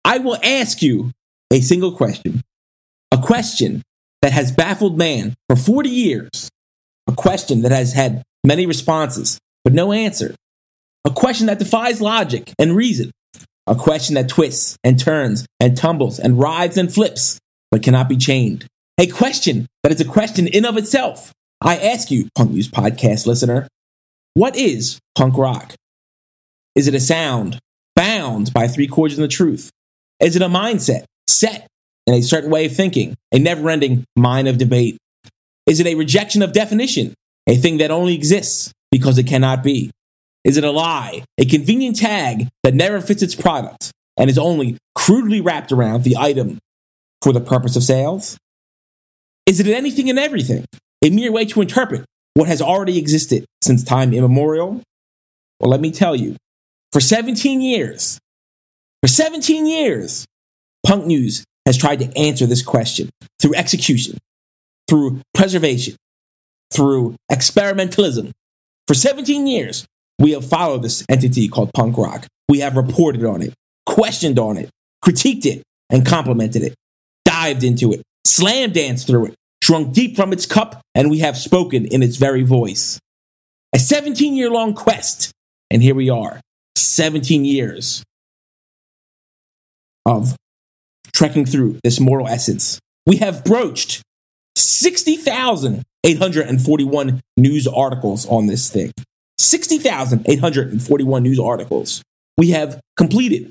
I will ask you a single question. A question that has baffled man for 40 years. A question that has had many responses, but no answer. A question that defies logic and reason. A question that twists and turns and tumbles and writhes and flips, but cannot be chained. A question that is a question in of itself. I ask you, Punk News Podcast listener, what is punk rock? Is it a sound bound by three chords in the truth? Is it a mindset set in a certain way of thinking, a never-ending mine of debate? Is it a rejection of definition, a thing that only exists because it cannot be? Is it a lie, a convenient tag that never fits its product and is only crudely wrapped around the item for the purpose of sales? Is it anything and everything, a mere way to interpret what has already existed since time immemorial? Well, let me tell you, for 17 years, Punk News has tried to answer this question through execution, through preservation, through experimentalism. For 17 years, we have followed this entity called punk rock. We have reported on it, questioned on it, critiqued it, and complimented it, dived into it, slam danced through it, drunk deep from its cup, and we have spoken in its very voice. A 17-year-long quest, and here we are, 17 years of trekking through this mortal essence. We have broached 60,841 news articles on this thing. 60,841 news articles. We have completed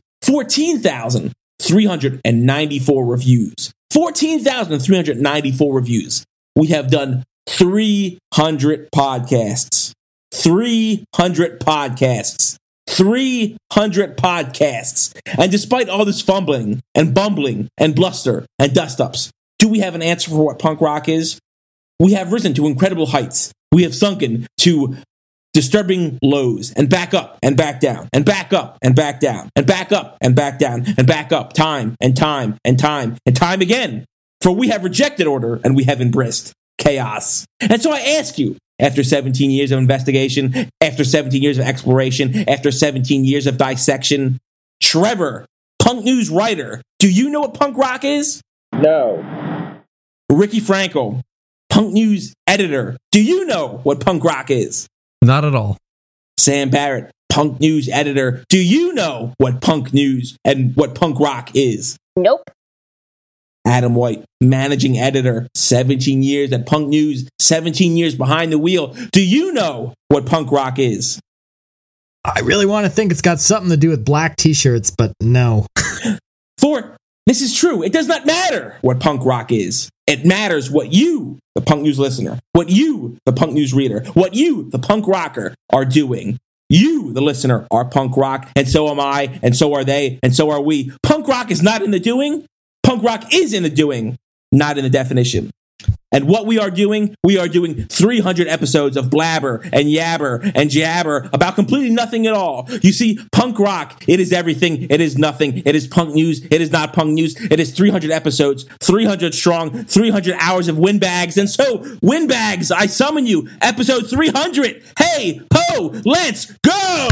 14,394 reviews. 14,394 reviews. We have done 300 podcasts. 300 podcasts. 300 podcasts. And despite all this fumbling and bumbling and bluster and dust-ups, do we have an answer for what punk rock is? We have risen to incredible heights. We have sunken to disturbing lows and back up and back down and back up and back down and back up and back down and back up time and time and time and time again. For we have rejected order and we have embraced chaos. And so I ask you, after 17 years of investigation, after 17 years of exploration, after 17 years of dissection, Trevor, Punk News writer, do you know what punk rock is? No. Ricky Frankel, Punk News editor, do you know what punk rock is? Not at all. Sam Barrett, Punk News editor, do you know what punk news and what punk rock is? Nope. Adam White, managing editor, 17 years at Punk News, 17 years behind the wheel. Do you know what punk rock is? I really want to think it's got something to do with black t-shirts, but no. For this is true. It does not matter what punk rock is. It matters what you, the Punk News listener, what you, the Punk News reader, what you, the punk rocker, are doing. You, the listener, are punk rock, and so am I, and so are they, and so are we. Punk rock is not in the doing. Punk rock is in the doing, not in the definition. And what we are doing 300 episodes of blabber and yabber and jabber about completely nothing at all. You see, punk rock, it is everything, it is nothing, it is punk news, it is not punk news, it is 300 episodes, 300 strong, 300 hours of windbags. And so, windbags, I summon you, episode 300. Hey, ho, let's go!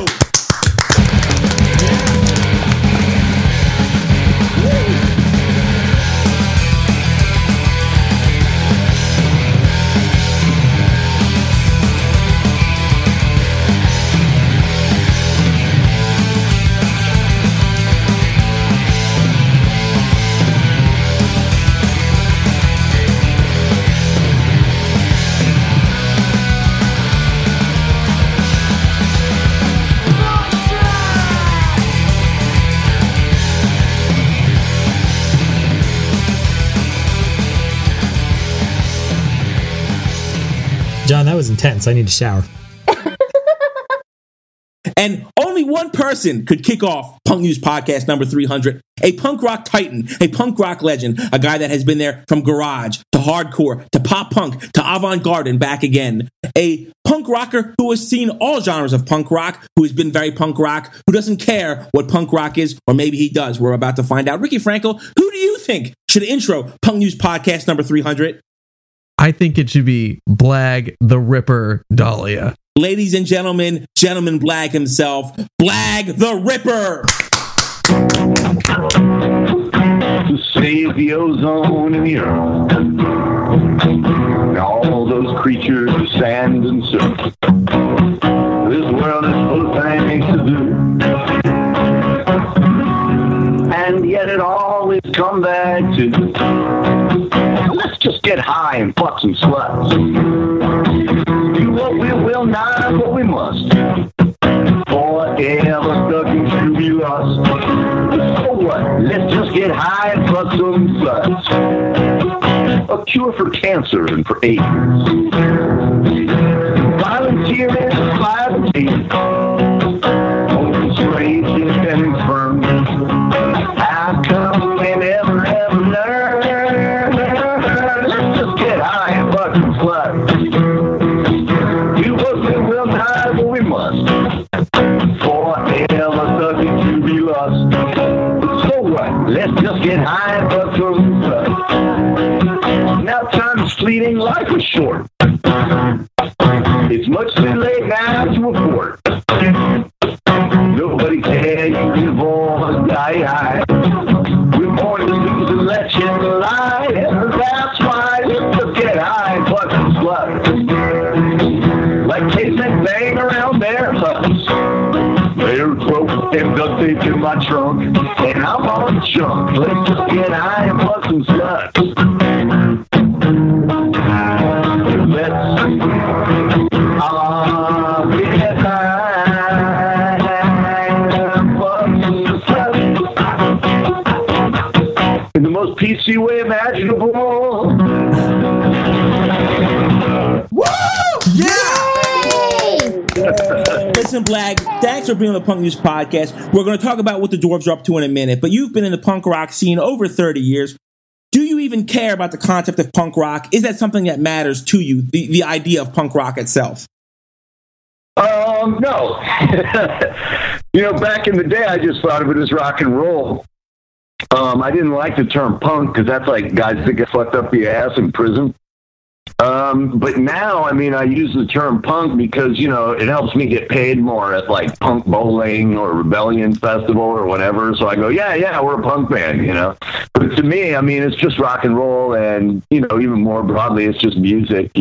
John, that was intense. I need to shower. And only one person could kick off Punk News Podcast number 300. A punk rock titan, a punk rock legend, a guy that has been there from garage to hardcore to pop punk to avant-garde and back again. A punk rocker who has seen all genres of punk rock, who has been very punk rock, who doesn't care what punk rock is, or maybe he does. We're about to find out. Ricky Frankel, who do you think should intro Punk News Podcast number 300? I think it should be Blag the Ripper Dahlia. Ladies and gentlemen, Gentleman Blag himself, Blag the Ripper! the ozone in the earth. And all those creatures of sand and surf. This world is full of things to do. And yet it always comes back to, let's just get high and fuck some sluts. Do what we will, not what we must. Forever stuck in Scooby Lost. So what? Let's just get high and fuck some sluts. A cure for cancer and for AIDS. Volunteer in society. Open strange and infirm. How come we never ever learn? Let's just get high and fuck some sluts. Do what we will, not what we must. Forever stuck to be lost. So what? Let's just get high and fuck some sluts. Now time's fleeting, life is short. It's much too late now to abort. Nobody cares, you can born die. We're born to lose and let you lie. That's why let's just get high and fuck some sluts. Like kids that bang around their huts. They're broke and duct tape in my trunk. And I'm on junk. Let's just get high and fuck some sluts. In the most PC way imaginable. Woo! Yeah! Listen, Blag, thanks for being on the Punk News Podcast. We're going to talk about what the Dwarves are up to in a minute, but you've been in the punk rock scene over 30 years. Do you even care about the concept of punk rock? Is that something that matters to you, the idea of punk rock itself? No. Back in the day, I just thought of it as rock and roll. I didn't like the term punk because that's like guys that get fucked up the ass in prison. But now, I use the term punk because, it helps me get paid more at like Punk Bowling or Rebellion Festival or whatever. So I go, yeah, we're a punk band, But to me, it's just rock and roll, and, even more broadly, it's just music,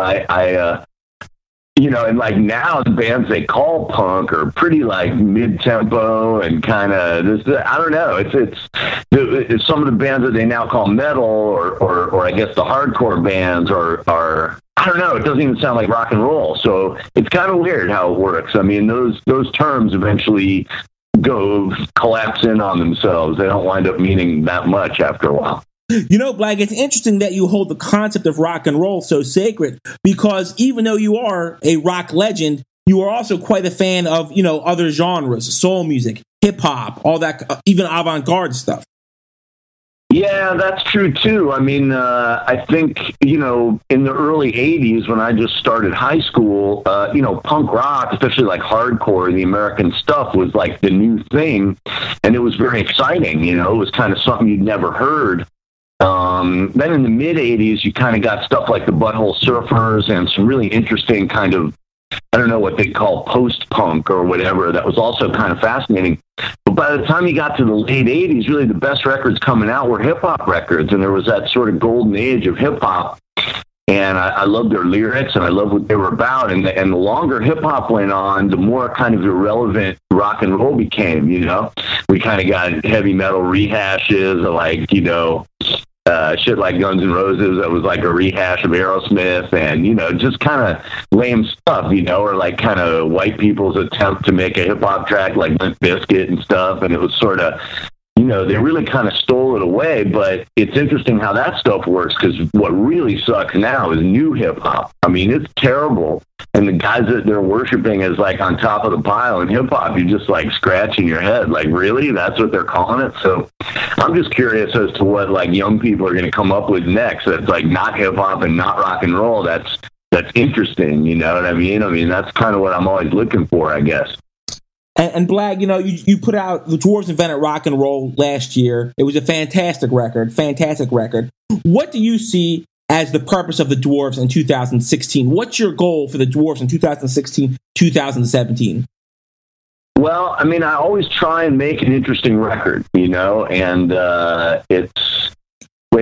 and like now the bands they call punk are pretty like mid-tempo and kind of this. I don't know. It's some of the bands that they now call metal or I guess the hardcore bands are I don't know. It doesn't even sound like rock and roll. So it's kind of weird how it works. Those terms eventually go collapse in on themselves. They don't wind up meaning that much after a while. Blag, it's interesting that you hold the concept of rock and roll so sacred because even though you are a rock legend, you are also quite a fan of, other genres, soul music, hip hop, all that, even avant-garde stuff. Yeah, that's true too. I think, in the early 80s when I just started high school, punk rock, especially like hardcore, the American stuff was like the new thing. And it was very exciting. It was kind of something you'd never heard. Then in the mid-'80s, you kind of got stuff like the Butthole Surfers and some really interesting kind of, I don't know what they call post-punk or whatever, that was also kind of fascinating. But by the time you got to the late 80s, really the best records coming out were hip-hop records, and there was that sort of golden age of hip-hop. And I loved their lyrics, and I loved what they were about. And the longer hip-hop went on, the more kind of irrelevant rock and roll became, We kind of got heavy metal rehashes of like, shit like Guns N' Roses that was like a rehash of Aerosmith and, just kind of lame stuff, or like kind of white people's attempt to make a hip-hop track like Limp Bizkit and stuff. And it was sort of, they really kind of stole it away, but it's interesting how that stuff works because what really sucks now is new hip-hop. It's terrible. And the guys that they're worshiping is like on top of the pile in hip-hop. You're just like scratching your head. Like, really? That's what they're calling it? So I'm just curious as to what like young people are going to come up with next that's like not hip-hop and not rock and roll. That's interesting. You know what I mean? That's kind of what I'm always looking for, I guess. And Blag, you put out The Dwarves Invented Rock and Roll last year. It was a fantastic record. What do you see as the purpose of the Dwarves in 2016? What's your goal for the Dwarves in 2016, 2017? Well, I always try and make an interesting record, and it's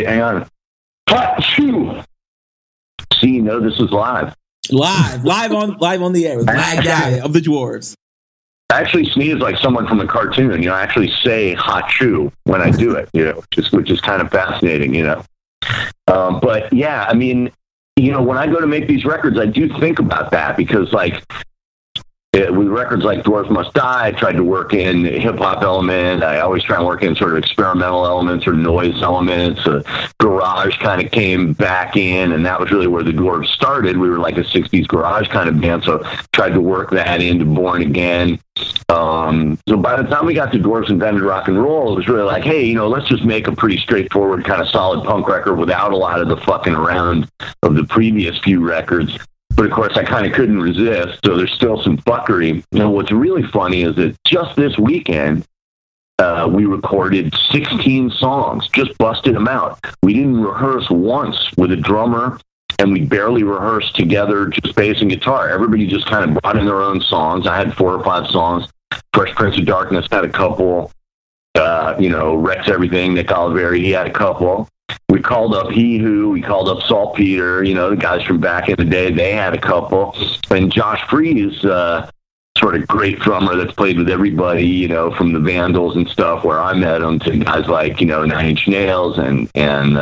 hang on. Hot chew. See, you know this is live. Live on the air with Blag Dahlia of the Dwarves. I actually sneeze like someone from a cartoon. I actually say "hachu" when I do it. Which is kind of fascinating. But yeah, I mean, when I go to make these records, I do think about that because, like, with records like Dwarves Must Die, I tried to work in hip hop element. I always try and work in sort of experimental elements or noise elements. Garage kind of came back in, and that was really where the Dwarves started. We were like a 60s garage kind of band, so tried to work that into Born Again. So by the time we got to Dwarves Invented Rock and Roll, it was really like, hey, let's just make a pretty straightforward kind of solid punk record without a lot of the fucking around of the previous few records. But of course, I kind of couldn't resist, so there's still some fuckery. What's really funny is that just this weekend, we recorded 16 songs, just busted them out. We didn't rehearse once with a drummer, and we barely rehearsed together, just bass and guitar. Everybody just kind of brought in their own songs. I had 4 or 5 songs. Fresh Prince of Darkness had a couple. Rex Everything, Nick Oliveri, he had a couple. We called up He Who, we called up Saltpeter, the guys from back in the day, they had a couple. And Josh Freese, sort of great drummer that's played with everybody, from the Vandals and stuff where I met him to guys like, Nine Inch Nails and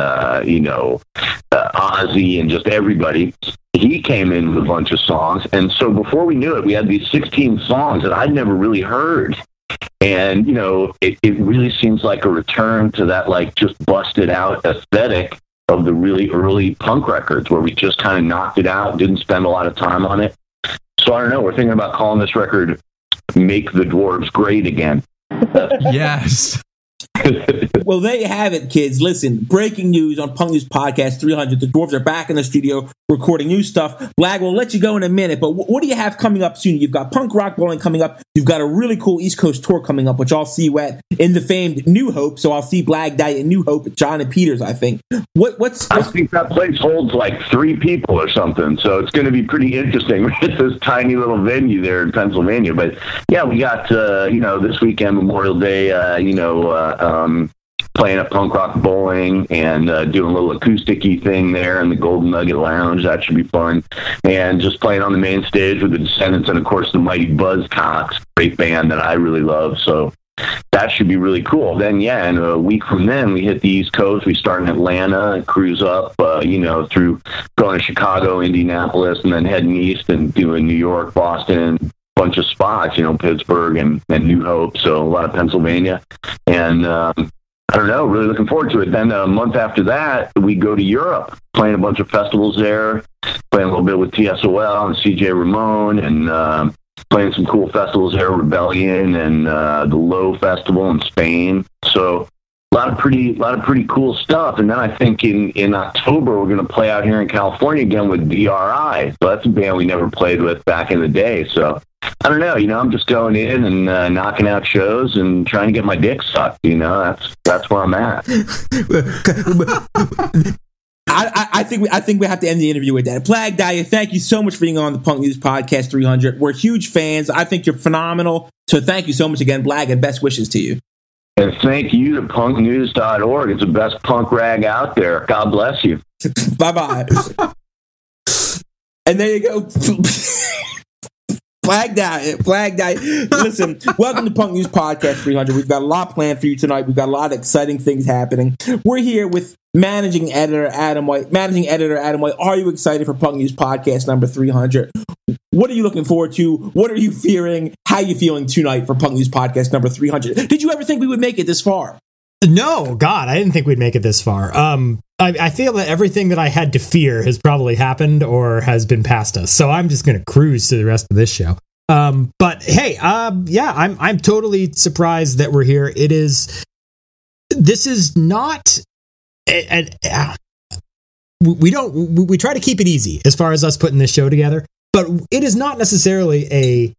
Ozzy and just everybody. He came in with a bunch of songs. And so before we knew it, we had these 16 songs that I'd never really heard. And, it really seems like a return to that, like, just busted out aesthetic of the really early punk records where we just kind of knocked it out, didn't spend a lot of time on it. So I don't know, we're thinking about calling this record Make the Dwarves Great Again. Yes. Well, there you have it, kids. Listen, breaking news on Punk News Podcast 300. The Dwarves are back in the studio recording new stuff. Blag, we'll let you go in a minute, but what do you have coming up soon? You've got Punk Rock Bowling coming up. You've got a really cool East Coast tour coming up, which I'll see you at in the famed New Hope. So I'll see Blag Dahlia in New Hope at John and Peters, I think. I think that place holds like 3 people or something, so it's going to be pretty interesting. We hit this tiny little venue there in Pennsylvania, but yeah, we got this weekend, Memorial Day, playing at Punk Rock Bowling and doing a little acoustic-y thing there in the Golden Nugget Lounge. That should be fun. And just playing on the main stage with the Descendants and, of course, the Mighty Buzzcocks, great band that I really love. So that should be really cool. Then, yeah, in a week from then, we hit the East Coast. We start in Atlanta and cruise up, through going to Chicago, Indianapolis, and then heading east and doing New York, Boston, bunch of spots, Pittsburgh and New Hope. So a lot of Pennsylvania. And, I don't know, really looking forward to it. Then a month after that, we go to Europe, playing a bunch of festivals there, playing a little bit with TSOL and CJ Ramon, and playing some cool festivals there, Rebellion and the Low Festival in Spain. So a lot of pretty cool stuff. And then I think in October, we're going to play out here in California again with DRI. So that's a band we never played with back in the day. So I don't know, I'm just going in and knocking out shows and trying to get my dick sucked. That's where I'm at. I think we have to end the interview with that. Blag Dahlia, thank you so much for being on the Punk News Podcast 300. We're huge fans. I think you're phenomenal. So thank you so much again, Blag, and best wishes to you. And thank you to punknews.org. It's the best punk rag out there. God bless you. Bye-bye. And there you go. Blag Dahlia. Listen, welcome to Punk News Podcast 300. We've got a lot planned for you tonight. We've got a lot of exciting things happening. We're here with managing editor Adam White. Are you excited for Punk News Podcast number 300? What are you looking forward to? What are you fearing? How are you feeling tonight for Punk News Podcast number 300? Did you ever think we would make it this far? No, God, I didn't think we'd make it this far. I feel that everything that I had to fear has probably happened or has been past us. So I'm just going to cruise to the rest of this show. But hey, I'm totally surprised that we're here. This is not, we try to keep it easy as far as us putting this show together, but it is not necessarily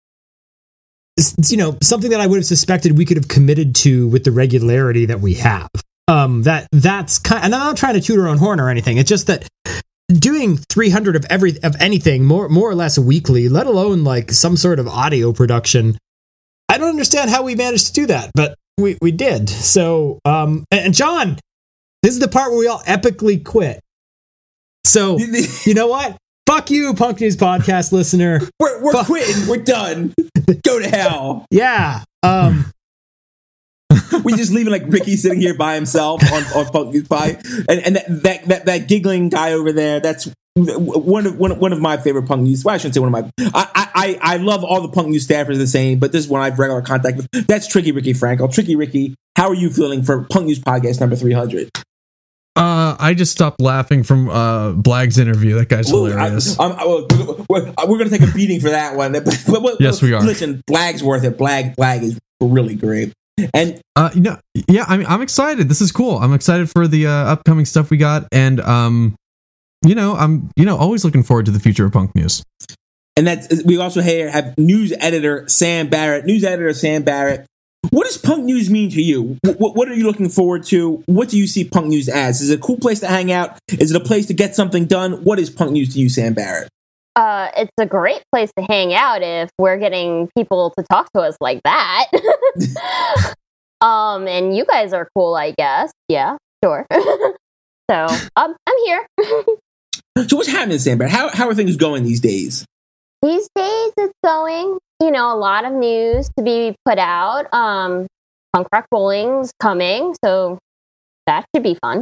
something that I would have suspected we could have committed to with the regularity that we have. That's kind, and I'm not trying to toot our own horn or anything. It's just that doing 300 of anything more or less weekly, let alone like some sort of audio production, I don't understand how we managed to do that, but we did. So, and John, This is the part where we all epically quit. So, you know what? Fuck you, Punk News Podcast listener. We're quitting. We're done. Go to hell. Yeah. We just leaving like Ricky sitting here by himself on Punk News Pie, and that giggling guy over there. That's one of my favorite Punk News. Well, I shouldn't say one of my. I love all the Punk News staffers the same, but this is one I have regular contact with. That's Tricky Ricky Frankel. Tricky Ricky, how are you feeling for Punk News Podcast number 300? I just stopped laughing from Blag's interview. That guy's hilarious. We're going to take a beating for that one. Yes, we are. Listen, Blag's worth it. Blag is really great. And I'm excited. This is cool. I'm excited for the upcoming stuff we got, and I'm always looking forward to the future of Punk News. And that's we also have news editor Sam Barrett. What does Punk News mean to you? What are you looking forward to? What do you see Punk News as? Is it a cool place to hang out? Is it a place to get something done? What is Punk News to you, Sam Barrett? It's a great place to hang out if we're getting people to talk to us like that. And you guys are cool, I guess. Yeah, sure. So I'm here. So what's happening, Sam Barrett? How are things going these days? These days it's going, a lot of news to be put out. Punk Rock Bowling's coming, so that should be fun.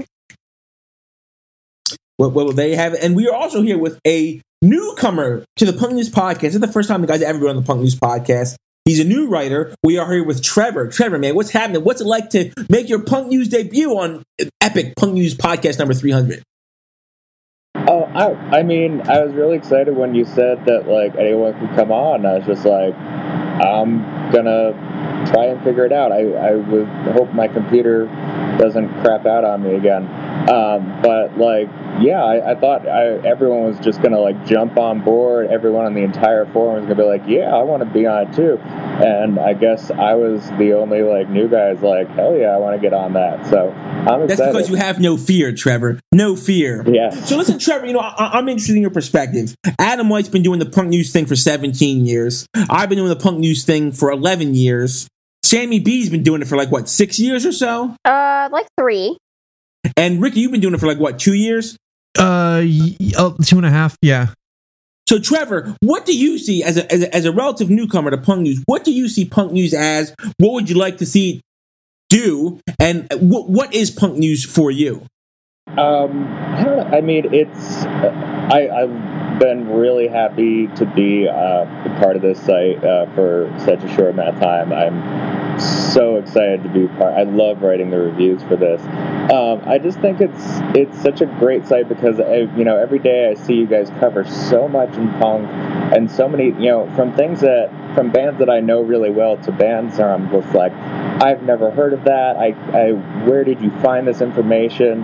Well, there you have it. And we are also here with a newcomer to the Punk News Podcast. This is the first time the guy's ever been on the Punk News Podcast. He's a new writer. We are here with Trevor. Trevor, man, what's happening? What's it like to make your Punk News debut on epic Punk News Podcast number 300? Oh, I mean, I was really excited when you said that, like, anyone could come on. I was just like, I'm gonna try and figure it out. I would hope my computer doesn't crap out on me again. But, like, yeah, I thought everyone was just gonna, like, jump on board. Everyone on the entire forum was gonna be like, yeah, I want to be on it too. And I guess I was the only, like, new guys like, hell yeah, I want to get on that. So I'm excited. That's because you have no fear, Trevor. No fear. Yeah. So listen, Trevor, I'm interested in your perspective. Adam White's been doing the Punk News thing for 17 years. I've been doing the Punk News thing for 11 years. Sammy B's been doing it for, like, what, 6 years or so? Like 3. And Ricky, you've been doing it for, like, what, 2 years? 2.5, yeah. So, Trevor, what do you see as a relative newcomer to Punk News? What do you see Punk News as? What would you like to see it do? And what is Punk News for you? I don't know. I mean, it's I've been really happy to be part of this site for such a short amount of time. I'm so excited to be part. I love writing the reviews for this. I just think it's such a great site because every day I see you guys cover so much in punk and so many from bands that I know really well to bands where I'm just like, I've never heard of that. Where did you find this information?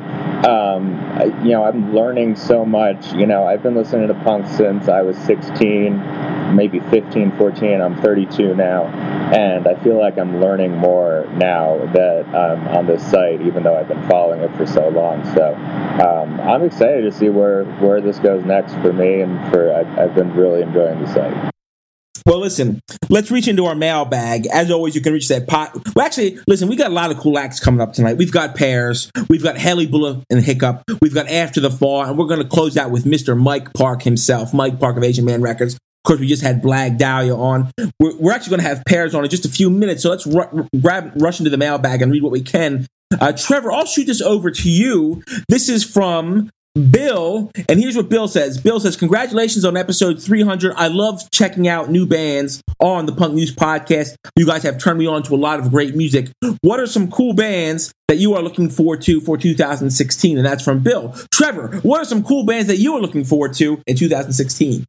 I'm learning so much. I've been listening to punk since I was 16, maybe 15, 14. I'm 32 now, and I feel like I'm learning more now that I'm on this site, even though I've been following it for so long. So I'm excited to see where this goes next for me, and I've been really enjoying the site. Well, listen, let's reach into our mailbag. As always, you can reach that pot. Well, actually, listen, we got a lot of cool acts coming up tonight. We've got Pears, we've got Haley Bullock and Hiccup, we've got After the Fall, and we're going to close out with Mr. Mike Park himself, Mike Park of Asian Man Records. Of course, we just had Blag Dahlia on. We're actually going to have Pears on in just a few minutes, so let's rush into the mailbag and read what we can. Trevor, I'll shoot this over to you. This is from Bill, and here's what Bill says. Bill says, congratulations on episode 300. I love checking out new bands on the Punk News Podcast. You guys have turned me on to a lot of great music. What are some cool bands that you are looking forward to for 2016? And that's from Bill. Trevor, what are some cool bands that you are looking forward to in 2016?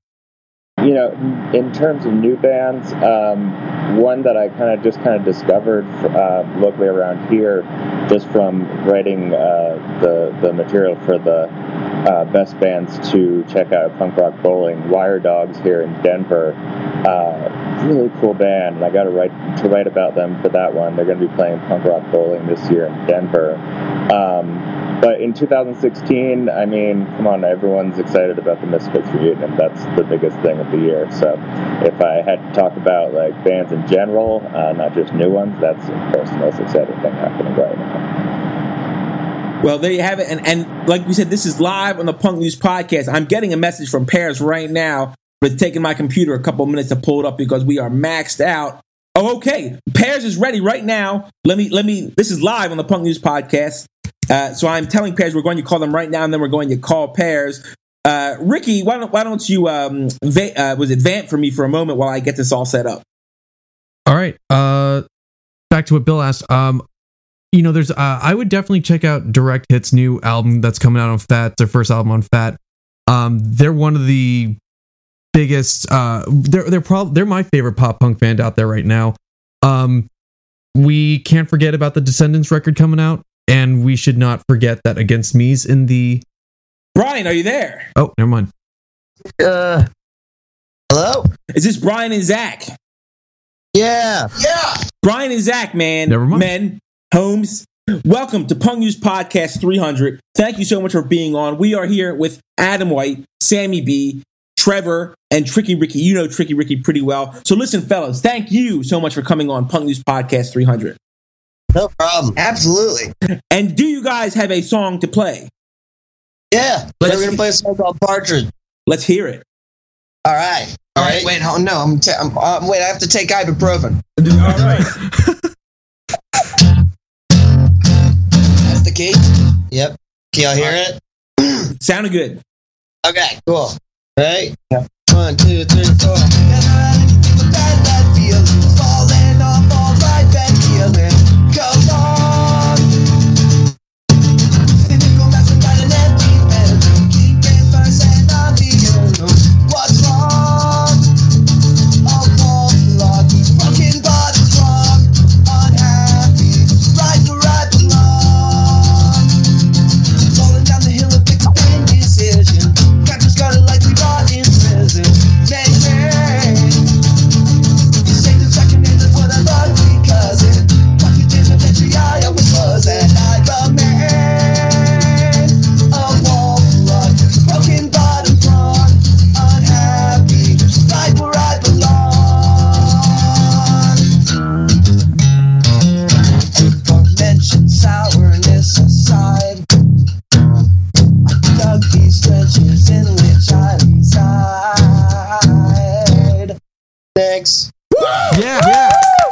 In terms of new bands, one that I kind of discovered locally around here, just from writing the material for the best bands to check out Punk Rock Bowling, Wire Dogs here in Denver. Really cool band, and I got to write about them for that one. They're going to be playing Punk Rock Bowling this year in Denver. But in 2016, I mean, come on, everyone's excited about the Misfits reunion. That's the biggest thing of the year. So if I had to talk about like bands in general, not just new ones, that's of course the most exciting thing happening right now. Well, there you have it. And like we said, this is live on the Punk News Podcast. I'm getting a message from Pears right now, but it's taking my computer a couple minutes to pull it up because we are maxed out. Oh, okay. Pears is ready right now. Let me. This is live on the Punk News Podcast. So I'm telling Pears we're going to call them right now, and then we're going to call Pears. Ricky, why don't you vamp for me for a moment while I get this all set up? All right. Back to what Bill asked. There's I would definitely check out Direct Hit's new album that's coming out on Fat. Their first album on Fat. They're one of the biggest. They're my favorite pop punk band out there right now. We can't forget about the Descendants record coming out, and we should not forget that Against Me's in the. Brian, are you there? Oh, never mind. Hello? Is this Brian and Zach? Yeah. Brian and Zach, man. Never mind. Men, Holmes. Welcome to Punk News Podcast 300. Thank you so much for being on. We are here with Adam White, Sammy B, Trevor, and Tricky Ricky. You know Tricky Ricky pretty well. So listen, fellas, thank you so much for coming on Punk News Podcast 300. No problem. Absolutely. And do you guys have a song to play? Yeah. We're going to play a song called Partridge. Let's hear it. All right. Wait, no. Wait, I have to take ibuprofen. All right. That's the key? Yep. Can y'all hear it? Sounded good. Okay, cool. Right? Yeah. 1, 2, 3, 4. That feeling falling off all right, that feeling. Come on. Cynical messing by an empty bedroom. Keeping first and not the unknown. What's wrong? All walls locked. Broken bodies wrong. Unhappy. Right where I belong. Falling down the hill of pick up indecision. Captures got it like we got in prison. Maybe you say the second is what I love because it fuck you in the picture I always was and I remain a wall blood, broken bottom wrong, unhappy, right where I belong. Mention sourness aside, I dug these trenches in which I reside. Thanks. Yeah.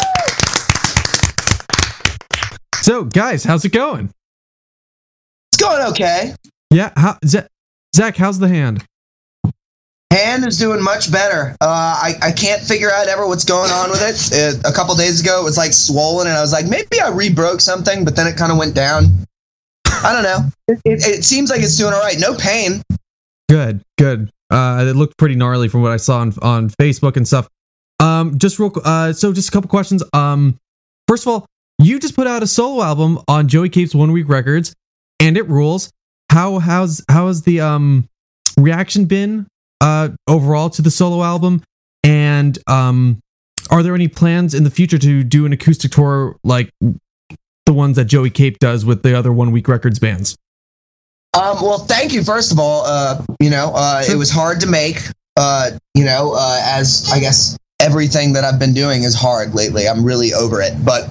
So, guys, how's it going? It's going okay. Yeah. Zach, how's the hand? Hand is doing much better. I can't figure out ever what's going on with it. A couple days ago, it was like swollen, and I was like, maybe I re-broke something, but then it kind of went down. I don't know. It seems like it's doing all right. No pain. Good. It looked pretty gnarly from what I saw on Facebook and stuff. Just a couple questions. First of all, you just put out a solo album on Joey Cape's 1 Week Records, and it rules. How's the reaction been overall to the solo album? And are there any plans in the future to do an acoustic tour like the ones that Joey Cape does with the other 1 Week Records bands? Well, thank you. First of all, it was hard to make. As I guess everything that I've been doing is hard lately. I'm really over it, but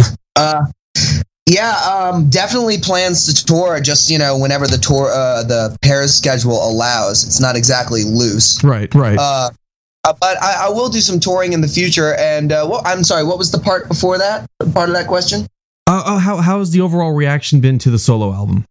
definitely plans to tour. Just whenever the tour, the Pears schedule allows. It's not exactly loose, right. But I will do some touring in the future. And I'm sorry, what was the part before that? Part of that question? How has the overall reaction been to the solo album?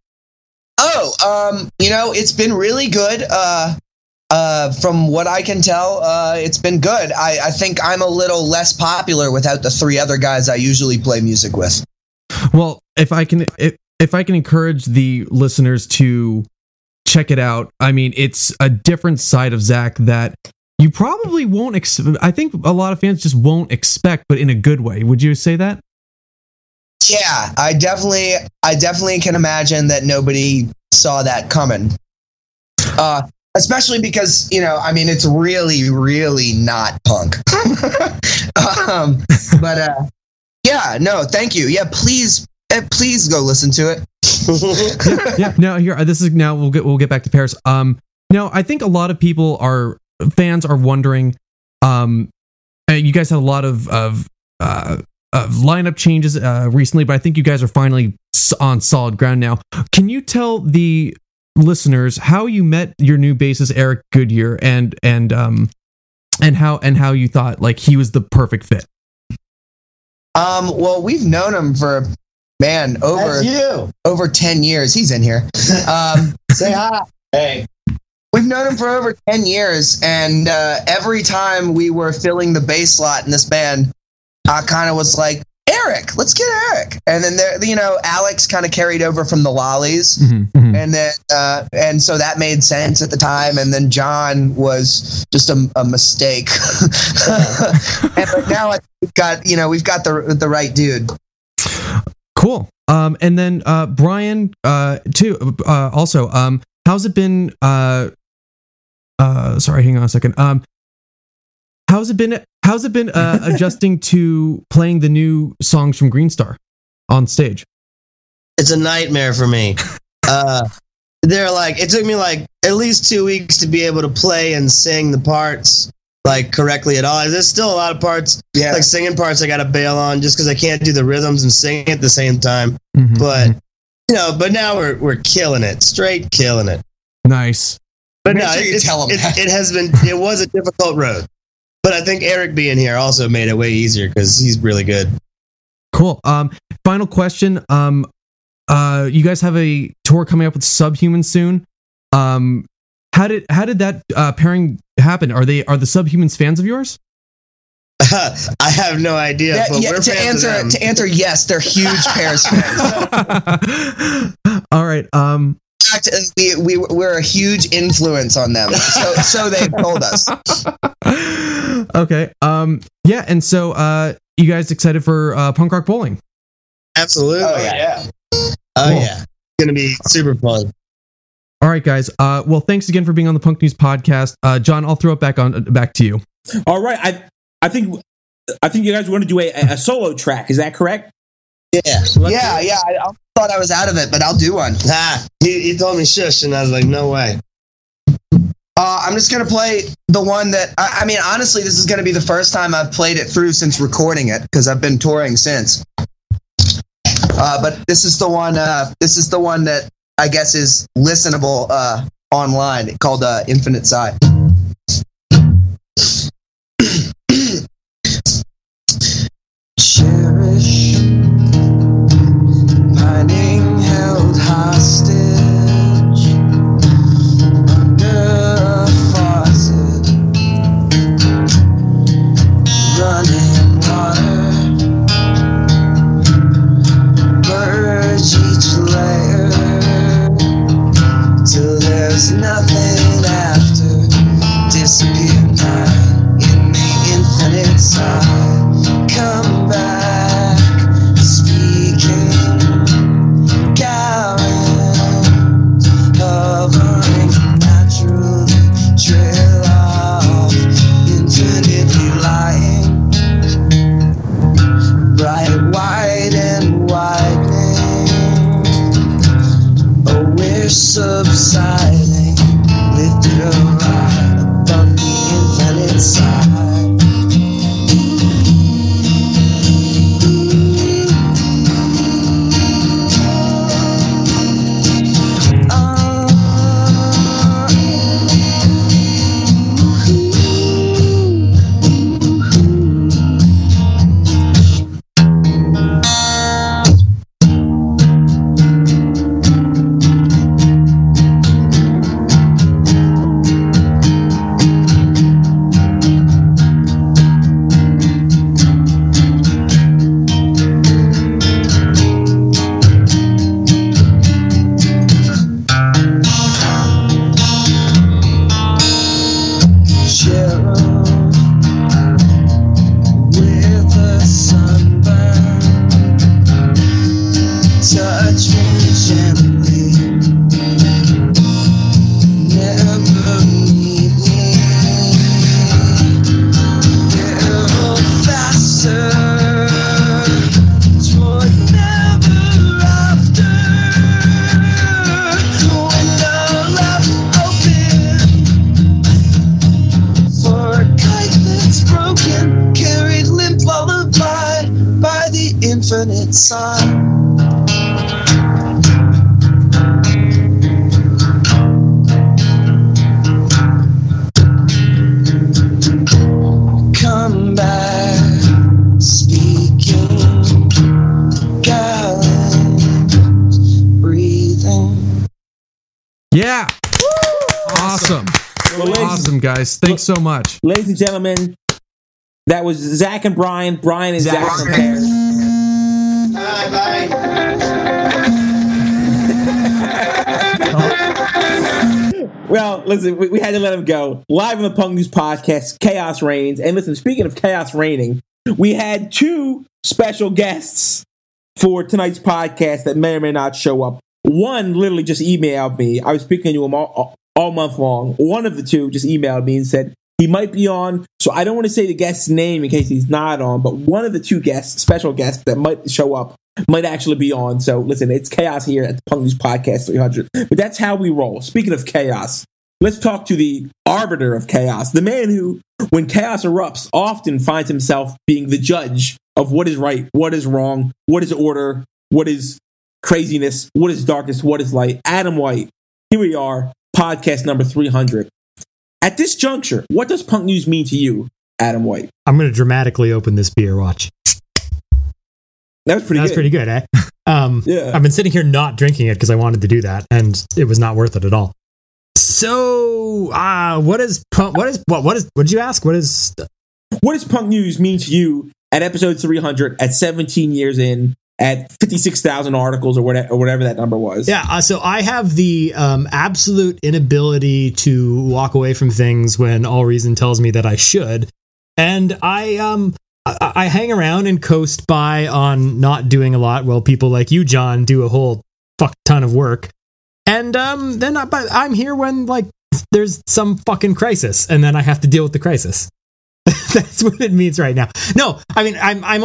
It's been really good. From what I can tell, it's been good. I think I'm a little less popular without the 3 other guys I usually play music with. Well, if I can encourage the listeners to check it out, I mean, it's a different side of Zach that you probably won't. I think a lot of fans just won't expect, but in a good way. Would you say that? Yeah, I definitely can imagine that nobody saw that coming. Especially because, it's really, really not punk. Thank you. Yeah, please go listen to it. Yeah. No, here, this is now we'll get back to Pears. No, I think a lot of fans are wondering, you guys had a lot of lineup changes recently, but I think you guys are finally on solid ground now. Can you tell the listeners how you met your new bassist Eric Goodyear and how you thought like he was the perfect fit? Well, we've known him for over 10 years. He's in here. Say hi. Hey. We've known him for over 10 years, and every time we were filling the bass slot in this band, I kind of was like, Eric, let's get Eric. And then Alex kind of carried over from the Lollies, and then and so that made sense at the time. And then John was just a mistake. But now we've got the right dude. Cool. And then Brian too. Also, how's it been? Sorry, hang on a second. How's it been adjusting to playing the new songs from Greenstar on stage? It's a nightmare for me. It took me like at least 2 weeks to be able to play and sing the parts like correctly at all. There's still a lot of parts, like singing parts I got to bail on just because I can't do the rhythms and sing at the same time. But now we're killing it, straight killing it. Nice. But no, it was a difficult road. But I think Eric being here also made it way easier because he's really good. Cool. Final question. You guys have a tour coming up with Subhuman soon. How did that pairing happen? Are the Subhumans fans of yours? I have no idea. But we're fans of them. To answer, yes, they're huge Pairs fans. All right. In fact, we're a huge influence on them. So they've told us. Okay. Yeah. And so, you guys excited for Punk Rock Bowling? Absolutely. Oh yeah. Oh yeah. It's gonna be super fun. All right, guys. Well, thanks again for being on the Punk News Podcast. John, I'll throw it back to you. All right. I think you guys want to do a solo track. Is that correct? Yeah. I thought I was out of it, but I'll do one. He told me shush, and I was like, no way. I'm just going to play the one that, I mean, honestly, this is going to be the first time I've played it through since recording it, because I've been touring since. But this is the one that I guess is listenable online, called Infinite Sigh. Cherish, pining held hostage under a faucet, running water, purge each layer till there's nothing after. Disappear now in the infinite sigh. Come back, speaking, carrying, hovering, naturally trail off, infinitely lying, bright, wide, and widening, a wish subsiding, lifted around above the infinite side. Carried limp lullaby by the sun. Come back, speaking, gallant, breathing. Yeah. Awesome. Awesome, guys. Thanks so much. Ladies and gentlemen, that was Zach and Brian. Brian and Zach from Paris. Well, listen, we had to let him go. Live on the Punk News Podcast, Chaos Reigns. And listen, speaking of Chaos Reigning, we had two special guests for tonight's podcast that may or may not show up. One literally just emailed me. I was speaking to him all month long. One of the two just emailed me and said he might be on. So I don't want to say the guest's name in case he's not on, but one of the two guests, special guests that might show up, might actually be on. So listen, it's chaos here at the Punk News Podcast 300. But that's how we roll. Speaking of chaos, let's talk to the arbiter of chaos, the man who, when chaos erupts, often finds himself being the judge of what is right, what is wrong, what is order, what is craziness, what is darkness, what is light. Adam White. Here we are, podcast number 300. At this juncture, what does Punk News mean to you, Adam White? I'm going to dramatically open this beer. Watch. That was pretty good, eh? Yeah. I've been sitting here not drinking it because I wanted to do that, and it was not worth it at all. So, what did you ask? What does Punk News mean to you at episode 300, at 17 years in, at 56,000 articles or whatever that number was? Yeah, so I have the absolute inability to walk away from things when all reason tells me that I should, and I hang around and coast by on not doing a lot while people like you, John, do a whole fuck ton of work. And then I'm here when like there's some fucking crisis, and then I have to deal with the crisis. That's what it means right now. No, I mean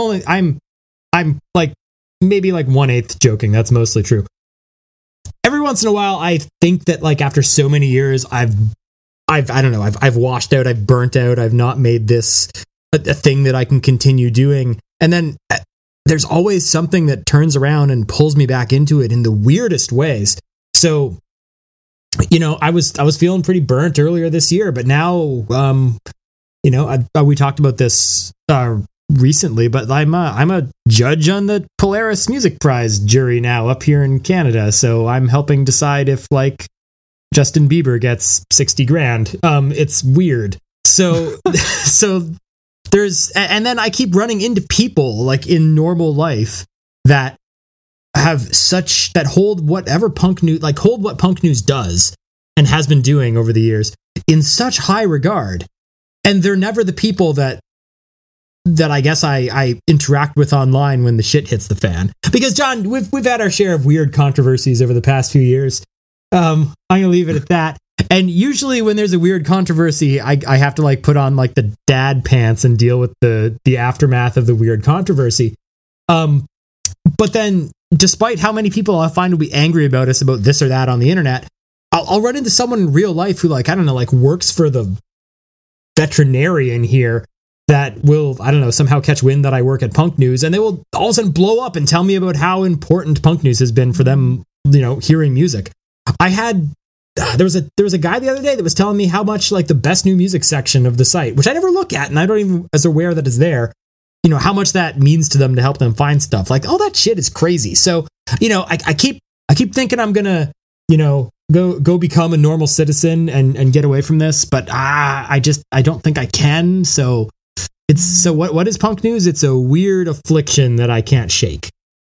I'm like maybe like 1/8 joking. That's mostly true. Every once in a while, I think that like after so many years, I've washed out, I've burnt out, I've not made this a thing that I can continue doing. And then there's always something that turns around and pulls me back into it in the weirdest ways. So, you know, I was feeling pretty burnt earlier this year, but now, you know, we talked about this recently, but I'm a judge on the Polaris Music Prize jury now up here in Canada. So I'm helping decide if like Justin Bieber gets 60 grand. It's weird. So and then I keep running into people like in normal life that hold what Punk News does and has been doing over the years in such high regard. And they're never the people that I guess I interact with online when the shit hits the fan. Because John, we've had our share of weird controversies over the past few years. I'm gonna leave it at that. And usually when there's a weird controversy, I have to like put on like the dad pants and deal with the aftermath of the weird controversy. But then despite how many people I find will be angry about us about this or that on the internet, I'll run into someone in real life who like, I don't know, like works for the veterinarian here that will, I don't know, somehow catch wind that I work at Punk News, and they will all of a sudden blow up and tell me about how important Punk News has been for them, you know, hearing music. There was a guy the other day that was telling me how much like the best new music section of the site, which I never look at and I don't even as aware that it's there, you know, how much that means to them to help them find stuff. Like, oh, that shit is crazy. So, you know, I keep thinking I'm gonna, you know, go become a normal citizen and get away from this, but I don't think I can. So what is Punk News? It's a weird affliction that I can't shake.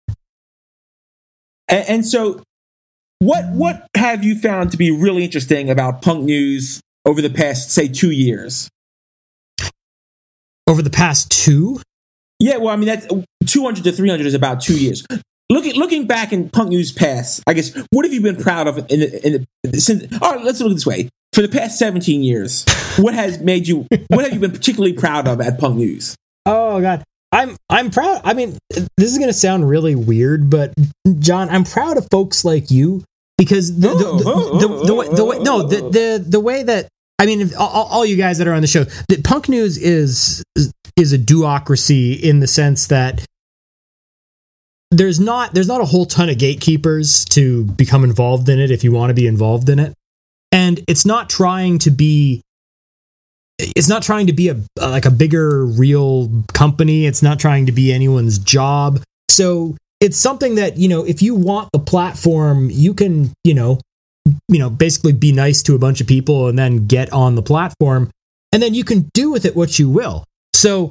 And so what have you found to be really interesting about Punk News over the past, say, 2 years? Over the past 2? Yeah, well, I mean, that's 200 to 300 is about 2 years. Looking back in Punk News past, I guess, what have you been proud of since? All right, let's look this way. For the past 17 years, what have you been particularly proud of at Punk News? Oh God, I'm proud. I mean, this is going to sound really weird, but John, I'm proud of folks like you because the way that, I mean, all you guys that are on the show, that Punk News is a duocracy in the sense that there's not a whole ton of gatekeepers to become involved in it if you want to be involved in it, and it's not trying to be a bigger real company. It's not trying to be anyone's job. So it's something that, if you want the platform, you can, basically be nice to a bunch of people and then get on the platform, and then you can do with it what you will. So,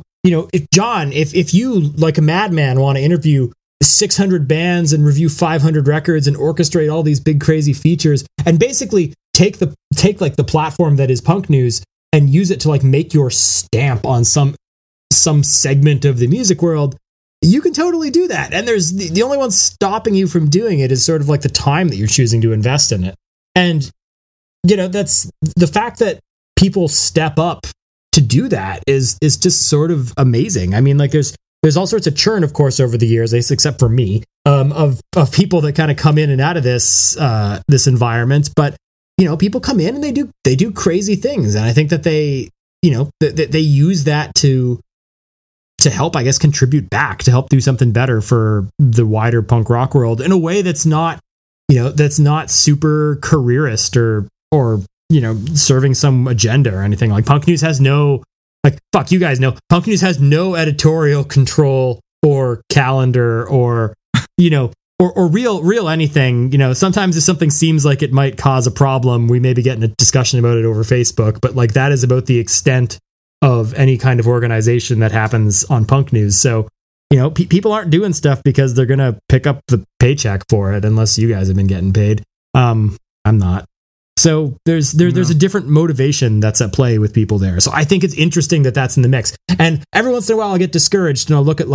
if you, like a madman, want to interview 600 bands and review 500 records and orchestrate all these big crazy features and basically take the platform that is Punk News and use it to like make your stamp on some segment of the music world, you can totally do that. And there's the only one stopping you from doing it is sort of like the time that you're choosing to invest in it. And, that's the fact that people step up to do that is just sort of amazing. I mean, like there's all sorts of churn, of course, over the years, except for me, of people that kind of come in and out of this environment. But, people come in and they do crazy things. And I think that they use that to help, I guess, contribute back, to help do something better for the wider punk rock world in a way that's not super careerist or serving some agenda or anything. Like Punk News has no, like, fuck, you guys know, Punk News has no editorial control or calendar or real anything. Sometimes if something seems like it might cause a problem, we may be getting a discussion about it over Facebook, but like that is about the extent of any kind of organization that happens on Punk News. So, people aren't doing stuff because they're going to pick up the paycheck for it, unless you guys have been getting paid. I'm not. So there's a different motivation that's at play with people there. So I think it's interesting that that's in the mix. And every once in a while I'll get discouraged and I'll look at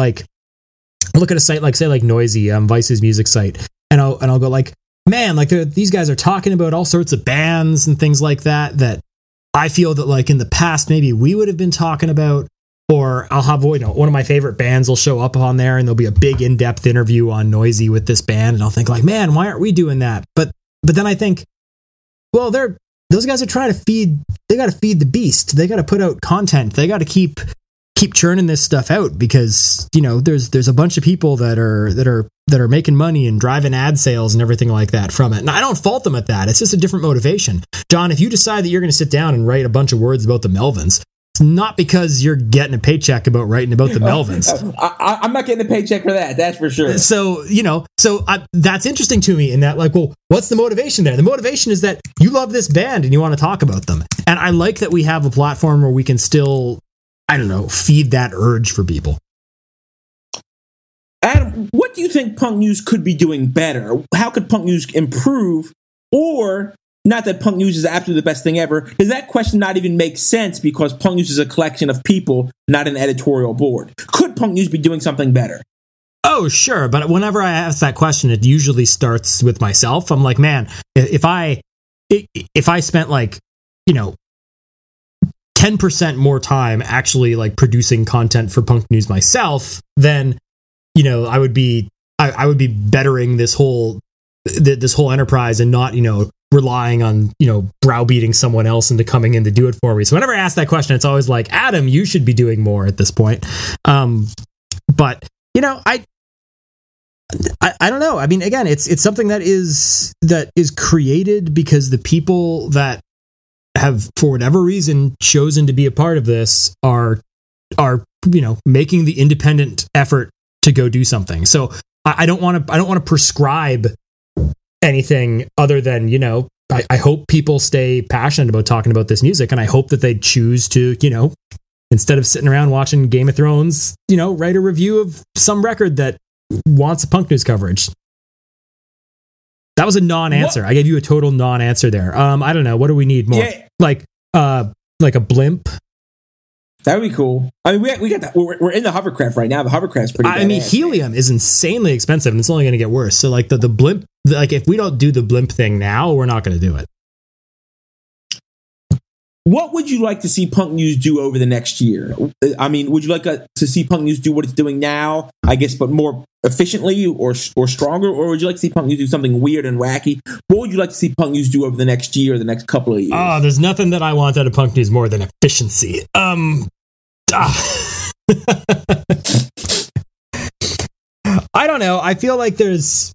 a site like, say, like Noisy, Vice's music site, and I'll go like, man, like these guys are talking about all sorts of bands and things like that I feel that like in the past maybe we would have been talking about. Or I'll have one of my favorite bands will show up on there and there'll be a big in-depth interview on Noisy with this band, and I'll think like, man, why aren't we doing that? But then I think, well, those guys are trying to feed the beast. They got to put out content. They got to keep churning this stuff out because, there's a bunch of people that are making money and driving ad sales and everything like that from it. And I don't fault them at that. It's just a different motivation. John, if you decide that you're going to sit down and write a bunch of words about the Melvins, it's not because you're getting a paycheck about writing about the Melvins. I'm not getting a paycheck for that. That's for sure. So, that's interesting to me in that, like, well, what's the motivation there? The motivation is that you love this band and you want to talk about them. And I like that we have a platform where we can still, feed that urge for people. Adam, what do you think Punk News could be doing better? How could Punk News improve? Or, not that Punk News is absolutely the best thing ever, does that question not even make sense because Punk News is a collection of people, not an editorial board? Could Punk News be doing something better? Oh, sure. But whenever I ask that question, it usually starts with myself. I'm like, man, if I spent like, 10% more time actually like producing content for Punk News myself, then, I would be bettering this whole enterprise and not, relying on, browbeating someone else into coming in to do it for me. So whenever I ask that question, it's always like, Adam, you should be doing more at this point. But, I don't know. I mean, again, it's something that is created because the people that have, for whatever reason, chosen to be a part of this are making the independent effort to go do something. So I don't want to prescribe anything other than, I hope people stay passionate about talking about this music, and I hope that they choose to, instead of sitting around watching Game of Thrones, write a review of some record that wants a Punk News coverage. That was a non-answer. What? I gave you a total non-answer there. I don't know. What do we need more? Yeah. Like a blimp. That would be cool. I mean, we got that. We're in the hovercraft right now. The hovercraft's pretty badass. I mean, helium is insanely expensive, and it's only going to get worse. So, like the blimp, like if we don't do the blimp thing now, we're not going to do it. What would you like to see Punk News do over the next year? I mean, would you like to see Punk News do what it's doing now, I guess, but more efficiently or stronger? Or would you like to see Punk News do something weird and wacky? What would you like to see Punk News do over the next year or the next couple of years? Oh, there's nothing that I want out of Punk News more than efficiency. I don't know. I feel like there's.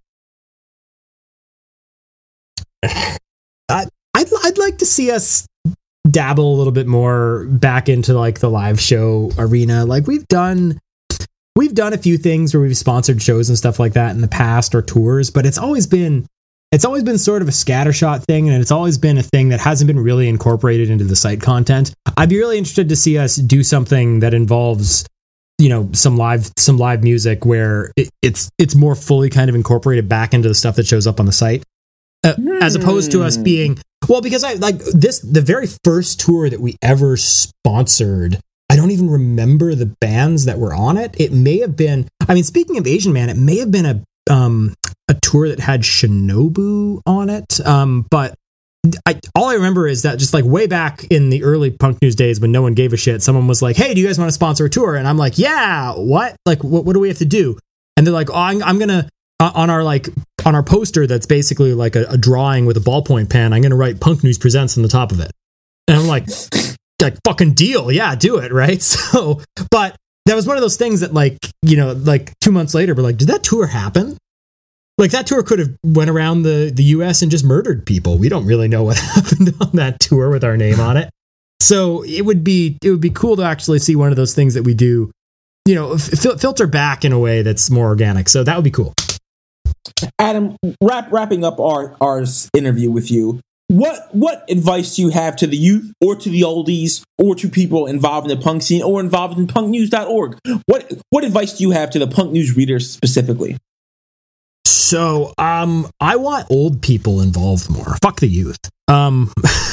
I'd like to see us dabble a little bit more back into like the live show arena. Like we've done a few things where we've sponsored shows and stuff like that in the past, or tours, but it's always been sort of a scattershot thing, and it's always been a thing that hasn't been really incorporated into the site content. I'd be really interested to see us do something that involves, you know, some live music where it's more fully kind of incorporated back into the stuff that shows up on the site, as opposed to us being, well, because I like the very first tour that we ever sponsored, I don't even remember the bands that were on it. It may have been, I mean, speaking of Asian Man, it may have been a tour that had Shinobu on it. But all I remember is that just like way back in the early Punk News days when no one gave a shit, someone was like, hey, do you guys want to sponsor a tour? And I'm like, yeah, what? Like, what do we have to do? And they're like, oh, I'm going to, on our poster that's basically like a drawing with a ballpoint pen, I'm going to write Punk News Presents on the top of it. And I'm like fucking deal. Yeah, do it. Right. So, but that was one of those things that like, you know, like 2 months later, we're like, did that tour happen? Like that tour could have went around the US and just murdered people. We don't really know what happened on that tour with our name on it. So it would be cool to actually see one of those things that we do, you know, filter back in a way that's more organic. So that would be cool. Adam, wrapping up our interview with you, what advice do you have to the youth or to the oldies or to people involved in the punk scene or involved in punknews.org? What advice do you have to the Punk News readers specifically? So, I want old people involved more. Fuck the youth. I'm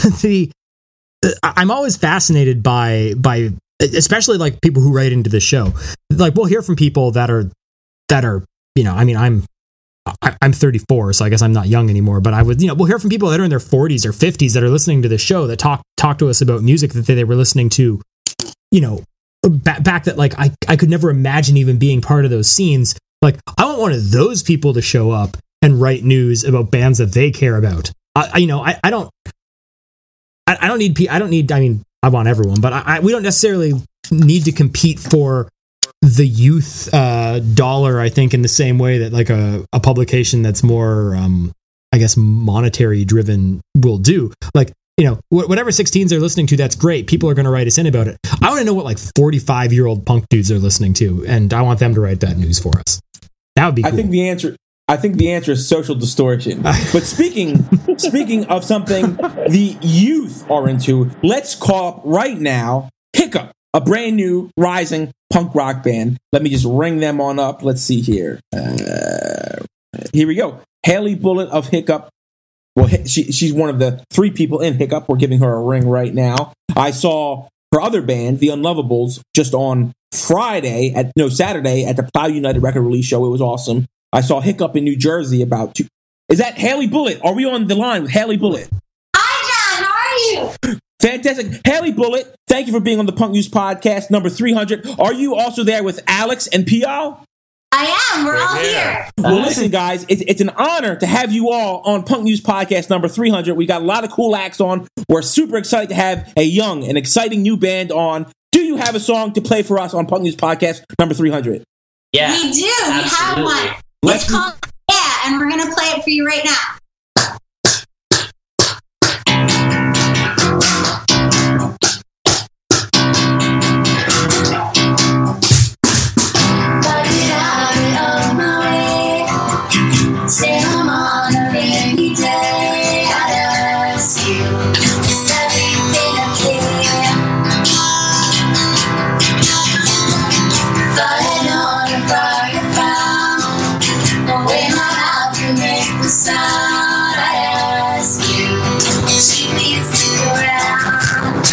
always fascinated by especially like people who write into the show. Like we'll hear from people that are, you know, I mean, I'm 34, so I guess I'm not young anymore, but we'll hear from people that are in their 40s or 50s that are listening to the show that talk to us about music that they were listening to, you know, back that like I could never imagine even being part of those scenes. Like, I want one of those people to show up and write news about bands that they care about. I want everyone, but we don't necessarily need to compete for the youth dollar, I think, in the same way that like a publication that's more, I guess, monetary driven will do. Like, you know, whatever 16s are listening to, that's great. People are going to write us in about it. I want to know what like 45-year-old punk dudes are listening to, and I want them to write that news for us. That would be cool. I think the answer is social distortion. But speaking of something the youth are into, let's call up right now Hiccup, a brand new rising punk rock band. Let me just ring them on up. Let's see here. Here we go. Haley Bullet of Hiccup. Well, she's one of the 3 people in Hiccup. We're giving her a ring right now. I saw her other band, The Unlovables, just on Saturday at the Plow United record release show. It was awesome. I saw Hiccup in New Jersey about 2. Is that Haley Bullet? Are we on the line with Haley Bullet? Hi, John. How are you? Fantastic. Haley Bullet, thank you for being on the Punk News Podcast number 300. Are you also there with Alex and Pial? I am. We're all here. Well, listen, guys, it's an honor to have you all on Punk News Podcast number 300. We got a lot of cool acts on. We're super excited to have a young and exciting new band on. Do you have a song to play for us on Punk News Podcast number 300? Yeah. We do. Absolutely. We have one. It's called Yeah, and we're going to play it for you right now. Say I'm on a rainy day, I'd ask you, is everything okay? Flying on a fire ground, the way my mouth can make the sound, I'd ask you, would you please stick around?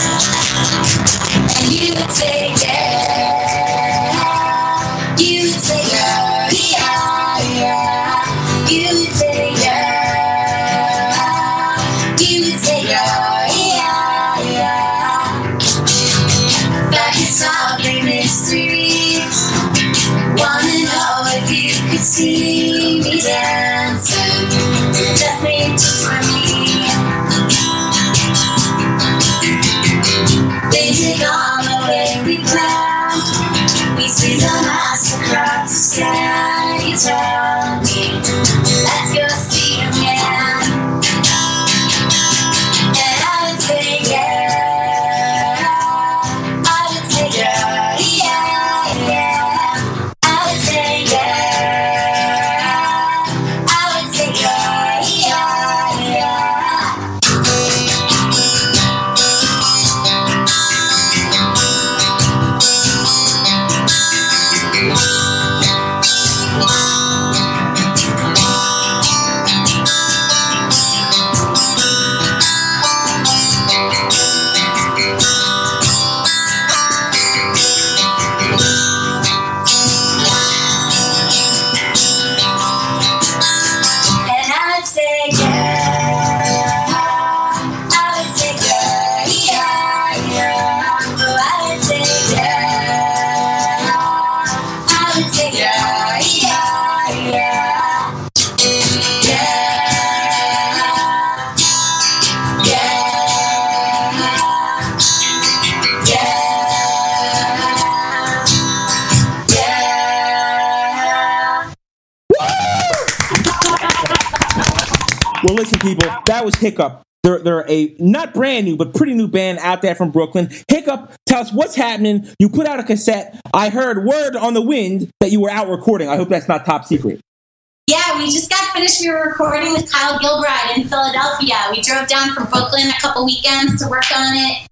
And you would say yeah, you would say yeah, yeah. You would say yeah, you would say yeah, yeah, yeah. That you solve your mysteries. Wanna know if you could see me dancing, just me, just for me. Things have gone the way we planned. Well, listen, people, that was Hiccup. They're a not brand new, but pretty new band out there from Brooklyn. Hiccup, tell us what's happening. You put out a cassette. I heard word on the wind that you were out recording. I hope that's not top secret. Yeah, we just got finished. We were recording with Kyle Gilbride in Philadelphia. We drove down from Brooklyn a couple weekends to work on it.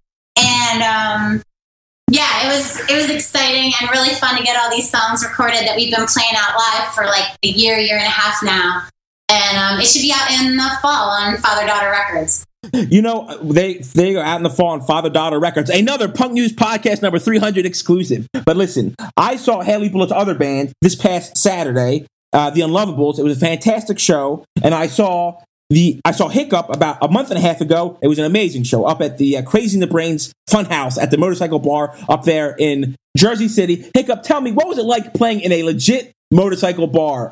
And yeah, it was exciting and really fun to get all these songs recorded that we've been playing out live for like a year and a half now. And it should be out in the fall on Father Daughter Records. You know, they are out in the fall on Father Daughter Records. Another Punk News Podcast number 300 exclusive. But listen, I saw Haley Bullett's other band this past Saturday, The Unlovables. It was a fantastic show. And I saw Hiccup about a month and a half ago. It was an amazing show up at the Crazy in the Brains Funhouse at the Motorcycle Bar up there in Jersey City. Hiccup, tell me, what was it like playing in a legit motorcycle bar?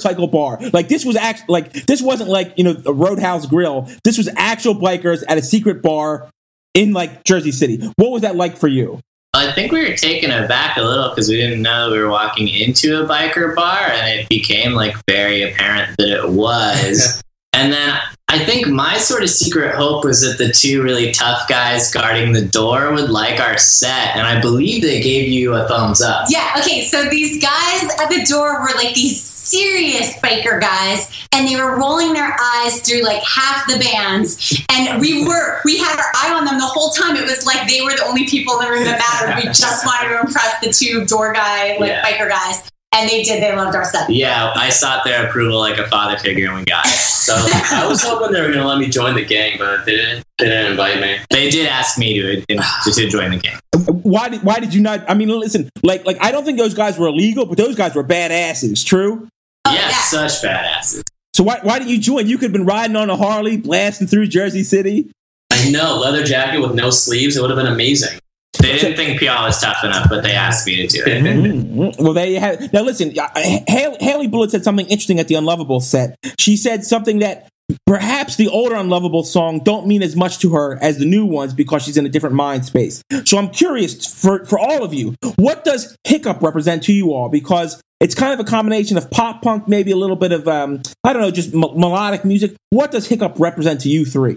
Like, this was this wasn't like, you know, a Roadhouse Grill. This was actual bikers at a secret bar in like Jersey City. What was that like for you? I think we were taken aback a little because we didn't know we were walking into a biker bar, and it became like very apparent that it was. And then I think my sort of secret hope was that the two really tough guys guarding the door would like our set, and I believe they gave you a thumbs up. Yeah, okay, so these guys at the door were like these serious biker guys, and they were rolling their eyes through like half the bands, and we had our eye on them the whole time. It was like they were the only people in the room that mattered. We just wanted to impress the two door guy, biker guys. And they did. They loved our set. Yeah, I sought their approval like a father figure, and we got it. So I was hoping they were going to let me join the gang, but they didn't invite me. They did ask me to join the gang. Why did you not? I mean, listen, like I don't think those guys were illegal, but those guys were badasses. True? Yeah, such badasses. So why didn't you join? You could have been riding on a Harley, blasting through Jersey City. I know, leather jacket with no sleeves. It would have been amazing. They didn't think PR was tough enough, but they asked me to do it. Mm-hmm. Well, there you have it. Now, listen, Haley Bullitt said something interesting at the Unlovable set. She said something that perhaps the older Unlovable song don't mean as much to her as the new ones because she's in a different mind space. So I'm curious, for all of you, what does Hiccup represent to you all? Because it's kind of a combination of pop punk, maybe a little bit of, I don't know, just melodic music. What does Hiccup represent to you three?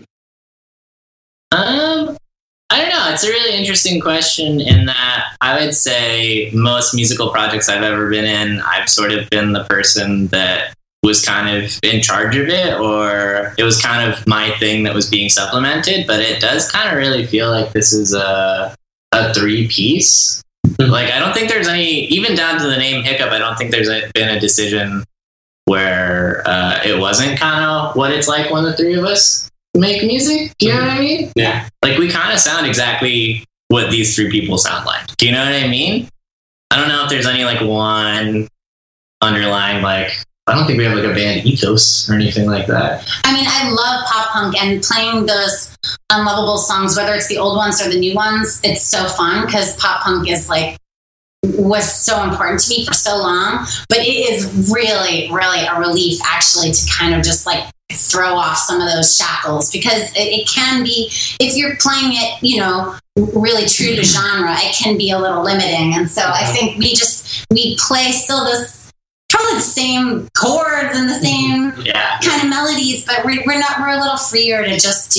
I don't know. It's a really interesting question in that I would say most musical projects I've ever been in, I've sort of been the person that was kind of in charge of it, or it was kind of my thing that was being supplemented. But it does kind of really feel like this is a three-piece. Like, I don't think there's any, even down to the name Hiccup, I don't think there's been a decision where it wasn't kind of what it's like when the three of us make music. Do you know what I mean? Yeah. Like, we kind of sound exactly what these three people sound like. Do you know what I mean? I don't know if there's any like one underlying, like, I don't think we have like a band ethos or anything like that. I mean, I love pop punk, and playing those Unlovable songs, whether it's the old ones or the new ones, it's so fun because pop punk is like, was so important to me for so long. But it is really, really a relief actually to kind of just like throw off some of those shackles, because it can be, if you're playing it, you know, really true to genre, it can be a little limiting. And so I think we play still this, probably the same chords and the same kind of melodies, but we're a little freer to just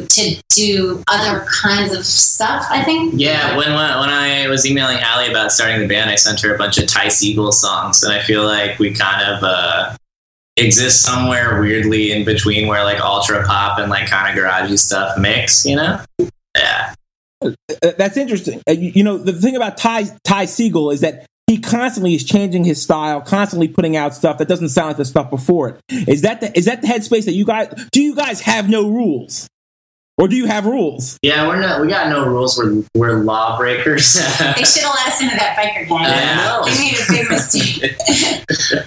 do other kinds of stuff, I think. Yeah, when I was emailing Allie about starting the band, I sent her a bunch of Ty Segall songs, and I feel like we kind of exist somewhere weirdly in between where like ultra pop and like kind of garagey stuff mix, you know? Yeah. That's interesting. You know, the thing about Ty Segall is that he constantly is changing his style, constantly putting out stuff that doesn't sound like the stuff before it. Is that the headspace that you guys, do you guys have no rules? Or do you have rules? Yeah, we got no rules. We're lawbreakers. They should have let us into that biker gang. They made a big mistake.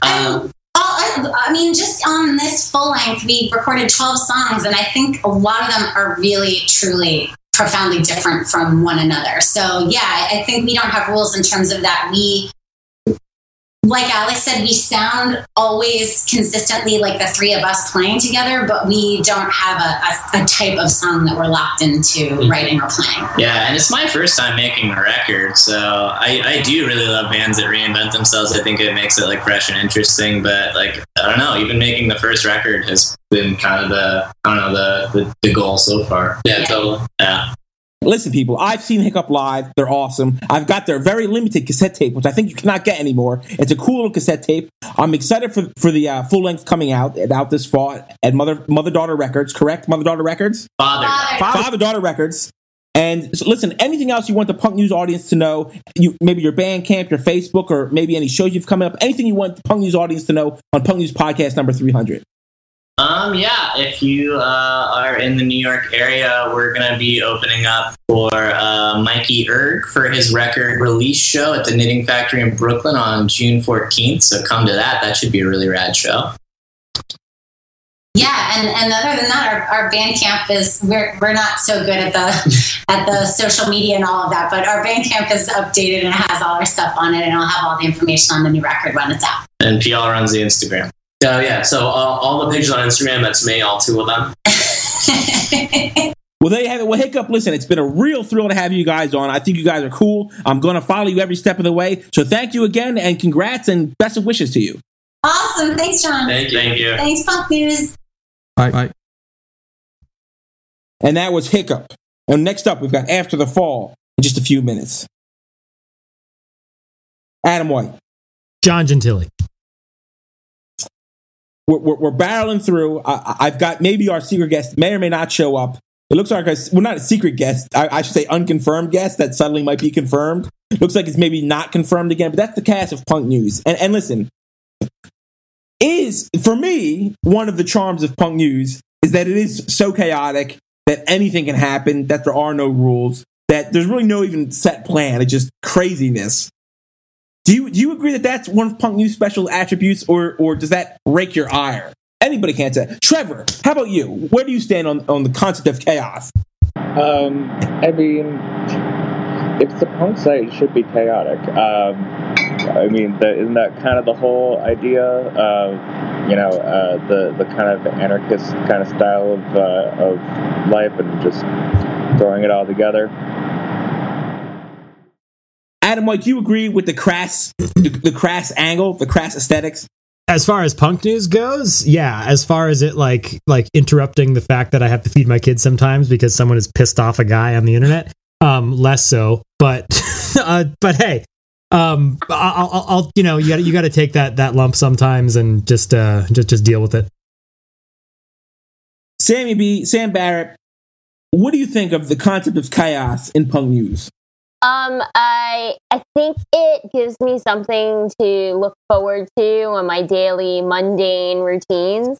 I mean, just on this full length, we recorded 12 songs, and I think a lot of them are really, truly profoundly different from one another. So, yeah, I think we don't have rules in terms of that. like Alex said, we sound always consistently like the three of us playing together, but we don't have a type of song that we're locked into writing or playing. Yeah, and it's my first time making a record, so I do really love bands that reinvent themselves. I think it makes it like fresh and interesting, but like, I don't know, even making the first record has been kind of the goal so far. Yeah, totally. Yeah. Listen, people, I've seen Hiccup live. They're awesome. I've got their very limited cassette tape, which I think you cannot get anymore. It's a cool little cassette tape. I'm excited for the full length coming out this fall at Mother Daughter Records. Correct, Mother Daughter Records. Father Daughter Records. And so, listen, anything else you want the Punk News audience to know? Maybe your Bandcamp, your Facebook, or maybe any shows you've coming up. Anything you want the Punk News audience to know on Punk News podcast number 300. Yeah, if you are in the New York area, we're going to be opening up for Mikey Erg for his record release show at the Knitting Factory in Brooklyn on June 14th. So come to that. That should be a really rad show. Yeah, and other than that, our Bandcamp is we're not so good at the social media and all of that, but our Bandcamp is updated and it has all our stuff on it, and I'll have all the information on the new record when it's out. And PL runs the Instagram. So all the pages on Instagram, that's me, all two of them. Well, there you have it. Well, Hiccup, listen, it's been a real thrill to have you guys on. I think you guys are cool. I'm going to follow you every step of the way. So thank you again, and congrats and best of wishes to you. Awesome. Thanks, John. Thank you. Thanks, Punk News. Bye. And that was Hiccup. And next up, we've got After the Fall in just a few minutes. Adam White. John Gentili. We're barreling through. I've got maybe our secret guest may or may not show up. It looks like we're not a secret guest. I should say unconfirmed guest that suddenly might be confirmed. Looks like it's maybe not confirmed again, but that's the cast of Punk News. And listen, is for me one of the charms of Punk News is that it is so chaotic that anything can happen, that there are no rules, that there's really no even set plan. It's just craziness. Do you agree that that's one of Punk News' special attributes, or does that break your ire? Anybody can say. Trevor, how about you? Where do you stand on the concept of chaos? I mean, if it's a punk site, it should be chaotic. I mean, isn't that kind of the whole idea of, the kind of anarchist kind of style of life and just throwing it all together? Adam White, do you agree with the crass angle, the crass aesthetics? As far as Punk News goes, yeah. As far as it like interrupting the fact that I have to feed my kids sometimes because someone has pissed off a guy on the internet, less so. But but hey, I'll you got to take that lump sometimes and just deal with it. Sam Barrett, what do you think of the concept of chaos in Punk News? I think it gives me something to look forward to on my daily mundane routines.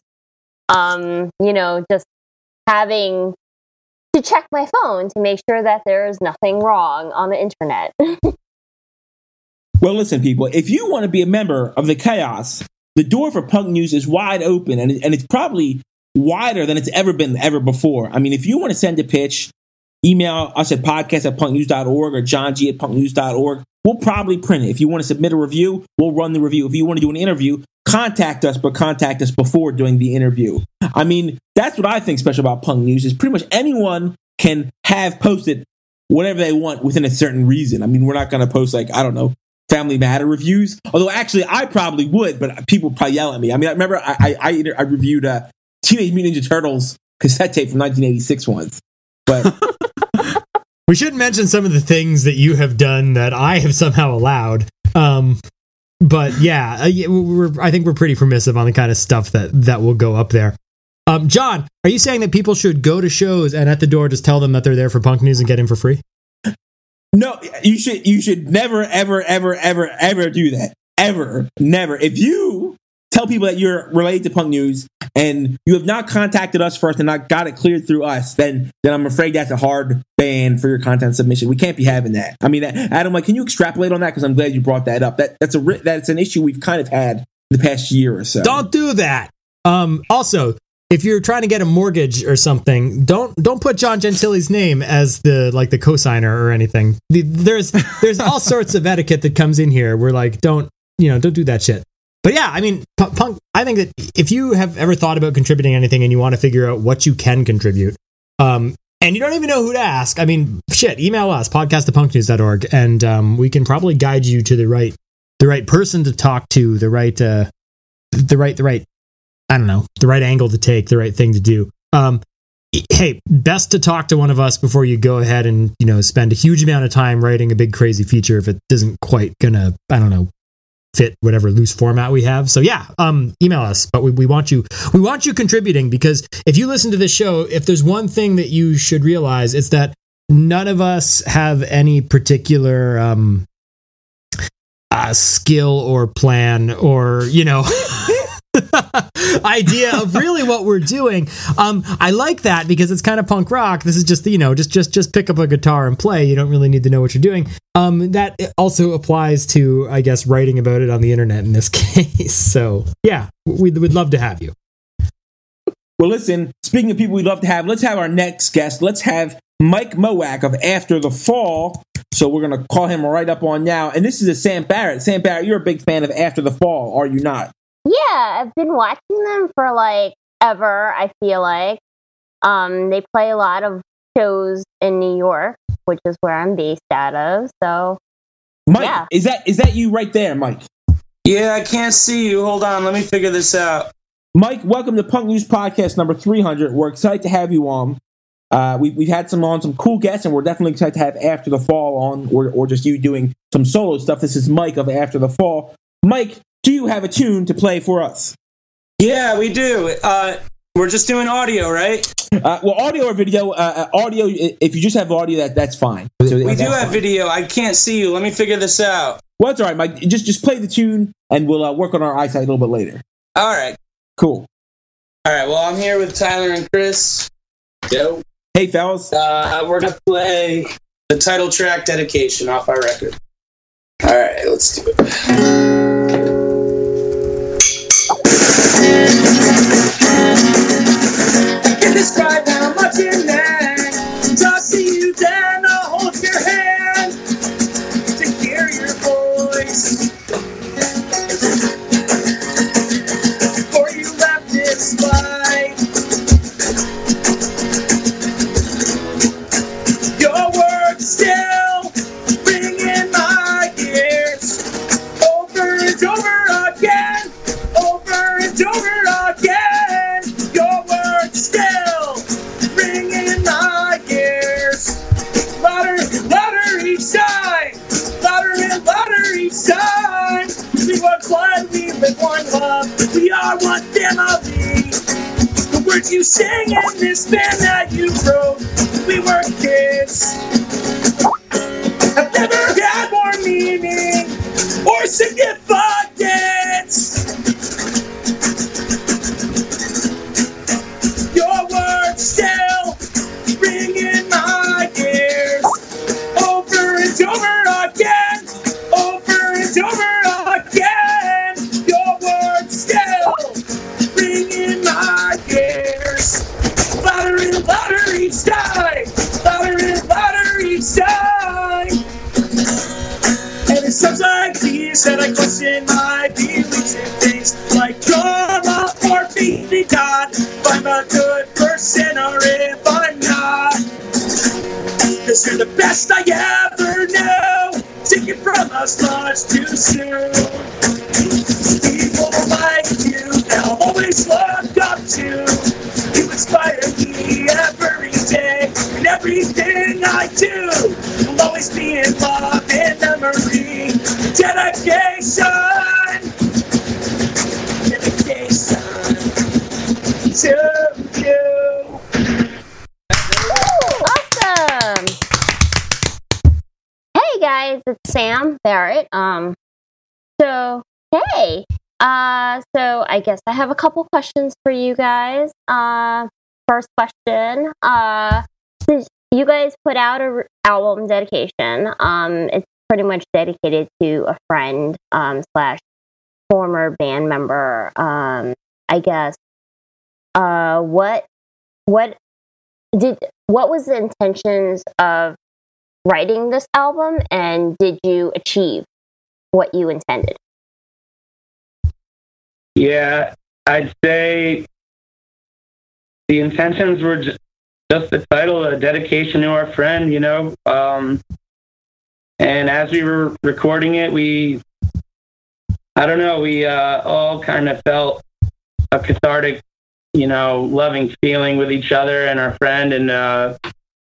Just having to check my phone to make sure that there is nothing wrong on the internet. Well, listen, people, if you want to be a member of the chaos, the door for Punk News is wide open, and it's probably wider than it's ever been before. I mean, if you want to send a pitch, email us at podcast@punknews.org or johng@punknews.org. We'll probably print it. If you want to submit a review, we'll run the review. If you want to do an interview, contact us, but contact us before doing the interview. I mean, that's what I think special about Punk News is pretty much anyone can have posted whatever they want within a certain reason. I mean, we're not going to post Family Matter reviews. Although actually I probably would, but people probably yell at me. I mean, I remember I reviewed Teenage Mutant Ninja Turtles cassette tape from 1986 once. But we should mention some of the things that you have done that I have somehow allowed. But yeah, I think we're pretty permissive on the kind of stuff that will go up there. John, are you saying that people should go to shows and at the door just tell them that they're there for Punk News and get in for free? No, you should never, ever, ever, ever, ever do that. Ever. Never. If you tell people that you're related to Punk News and you have not contacted us first and not got it cleared through us, then I'm afraid that's a hard ban for your content submission. We can't be having that. I mean, Adam, can you extrapolate on that? Because I'm glad you brought that up. That's an issue we've kind of had the past year or so. Don't do that. Also, if you're trying to get a mortgage or something, don't put John Gentili's name as the cosigner or anything. There's all sorts of etiquette that comes in here. We're like, don't don't do that shit. But yeah, I mean, punk. I think that if you have ever thought about contributing anything and you want to figure out what you can contribute, and you don't even know who to ask, I mean, shit, email us podcast@punknews.org, and we can probably guide you to the right person to talk to, the right I don't know, the right angle to take, the right thing to do. Hey, best to talk to one of us before you go ahead and, spend a huge amount of time writing a big crazy feature if it isn't quite gonna, I don't know, fit whatever loose format we have. So yeah, email us, but we want you contributing, because if you listen to this show, if there's one thing that you should realize, it's that none of us have any particular skill or plan or, idea of really what we're doing. I like that because it's kind of punk rock. This is just just pick up a guitar and play. You don't really need to know what you're doing. That also applies to, I guess, writing about it on the internet in this case. So yeah, we'd love to have you. Well, listen, speaking of people we'd love to have, let's have our next guest. Let's have Mike Mowak of After the Fall. So we're going to call him right up on now. And this is a Sam Barrett. Sam Barrett, you're a big fan of After the Fall, are you not? Yeah, I've been watching them for ever, I feel like. They play a lot of shows in New York, which is where I'm based out of. So, Mike, yeah. Is that you right there, Mike? Yeah, I can't see you. Hold on, let me figure this out. Mike, welcome to Punk News Podcast number 300. We're excited to have you on. We've had some cool guests, and we're definitely excited to have After the Fall on, or just you doing some solo stuff. This is Mike of After the Fall. Mike, do you have a tune to play for us? Yeah, we do. We're just doing audio, right? Well, audio or video. Audio, if you just have audio, that's fine. So we do have video. I can't see you. Let me figure this out. Well, it's all right, Mike. Just play the tune, and we'll work on our eyesight a little bit later. All right. Cool. All right, well, I'm here with Tyler and Chris. Yo. Hey, fellas. We're going to play the title track, Dedication, off our record. All right, let's do it. Get this right now, much in there. Talk to you, then I'll hold your hand to hear your voice. Before you left this life, your words still ring in my ears, over and over again, over and over again. Your words still ring in my ears, louder and louder each time, louder and louder each time. We were blood, we live one love, we are one family. The words you sing in this band that you wrote, we were kids, have never had more meaning or significance. Your words still ring in my ears, over and over again, over and over again. Your words still ring in my ears, louder and louder each time, louder and louder each time. And it's times like these that I question my beliefs in things like drama or being God. If I'm a good person or if I'm not, 'cause you're the best I ever knew, taken from us much too soon. People like you, I'll always look up to. You inspire me every day, and everything I do will always be in love and memory. Dedication, dedication to you. Awesome. Hey guys, it's Sam Barrett. So I guess I have a couple questions for you guys. First question. Since you guys put out a album dedication, it's pretty much dedicated to a friend slash former band member. I guess. What was the intentions of writing this album, and did you achieve what you intended? Yeah, I'd say the intentions were just the title, a dedication to our friend, you know. And as we were recording it, we all kind of felt a cathartic, you know, loving feeling with each other and our friend, and a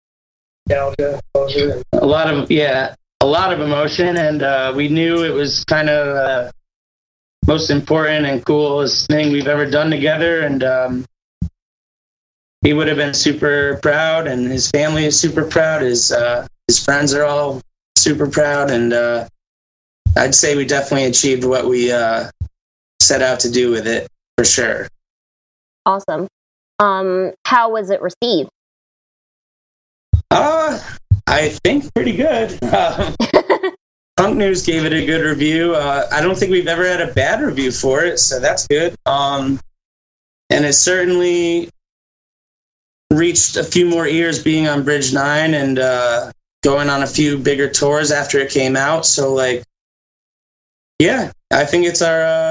lot of emotion, and we knew it was kind of most important and coolest thing we've ever done together, and he would have been super proud, and his family is super proud, his friends are all super proud, and I'd say we definitely achieved what we set out to do with it, for sure. Awesome. How was it received? I think pretty good. Punk News gave it a good review. I don't think we've ever had a bad review for it, so that's good. And it certainly reached a few more ears being on Bridge 9 and going on a few bigger tours after it came out. So, like, yeah, I think it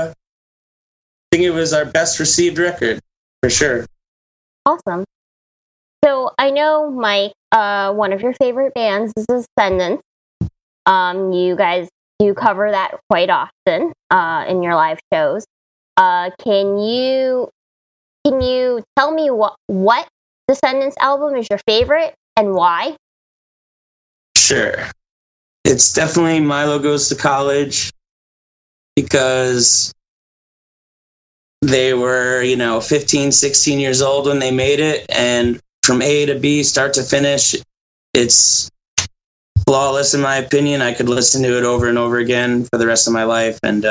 was our best received record, for sure. Awesome. So I know, Mike, one of your favorite bands is Descendants. You guys do cover that quite often in your live shows. Can you tell me what Descendants album is your favorite and why? Sure. It's definitely Milo Goes to College, because they were, 15, 16 years old when they made it, and from A to B, start to finish, it's flawless in my opinion. I could listen to it over and over again for the rest of my life, and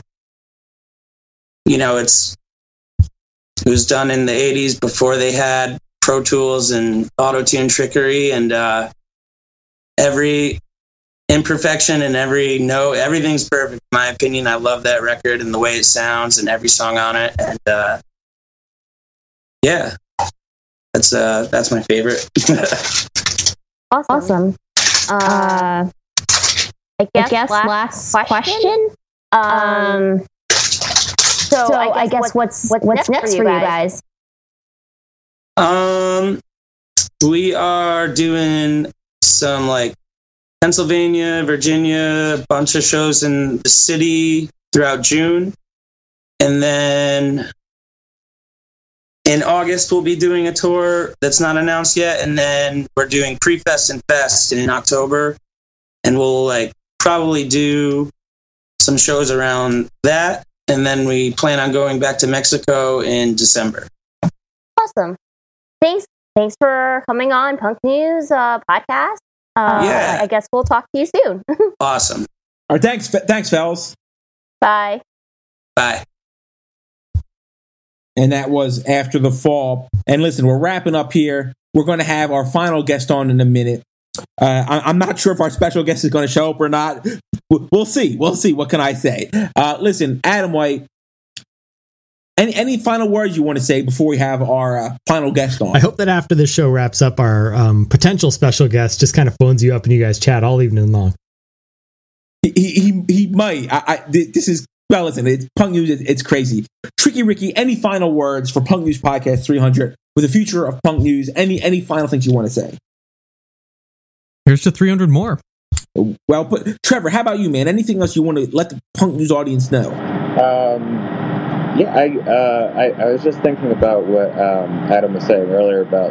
it was done in the 80s before they had Pro Tools and auto-tune trickery, and every imperfection and every note, everything's perfect in my opinion. I love that record and the way it sounds and every song on it, and yeah, that's my favorite. Awesome. I guess last question. So I guess what's next for you guys? We are doing some Pennsylvania, Virginia, a bunch of shows in the city throughout June. And then in August, we'll be doing a tour that's not announced yet. And then we're doing Pre-Fest and Fest in October. And we'll probably do some shows around that. And then we plan on going back to Mexico in December. Awesome. Thanks for coming on Punk News podcast. Yeah. I guess we'll talk to you soon. Awesome. All right, thanks, fellas. Bye. Bye. And that was After the Fall. And listen, we're wrapping up here. We're going to have our final guest on in a minute. I'm not sure if our special guest is going to show up or not. We'll see. What can I say? Listen, Adam White, any final words you want to say before we have our final guest on? I hope that after the show wraps up, our potential special guest just kind of phones you up and you guys chat all evening long. He might. This is, well, listen, it's Punk News. It's crazy. Tricky Ricky, any final words for Punk News Podcast 300 with the future of Punk News? Any final things you want to say? Here's to 300 more. Well, but Trevor, how about you, man? Anything else you want to let the Punk News audience know? Yeah, I was just thinking about what Adam was saying earlier about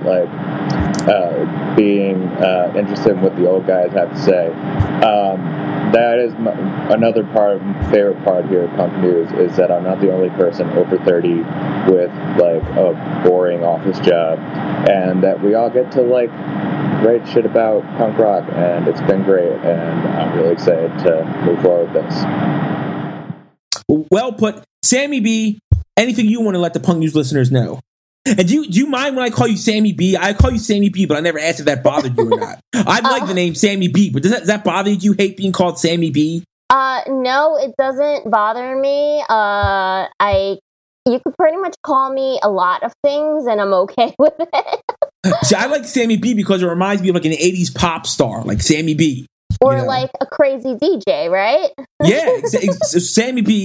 being interested in what the old guys have to say. That is another favorite part here at Punk News, is that I'm not the only person over 30 with a boring office job, and that we all get to great shit about punk rock, and it's been great, and I'm really excited to move forward with this. Well put. Sammy B, anything you want to let the Punk News listeners know? And do you mind when I call you Sammy B? I call you Sammy B, but I never asked if that bothered you or not. I like the name Sammy B, but does that bother you? Do you hate being called Sammy B? No, it doesn't bother me. You could pretty much call me a lot of things, and I'm okay with it. See, I like Sammy B because it reminds me of an 80s pop star, like Sammy B. Or a crazy DJ, right? Yeah, so Sammy B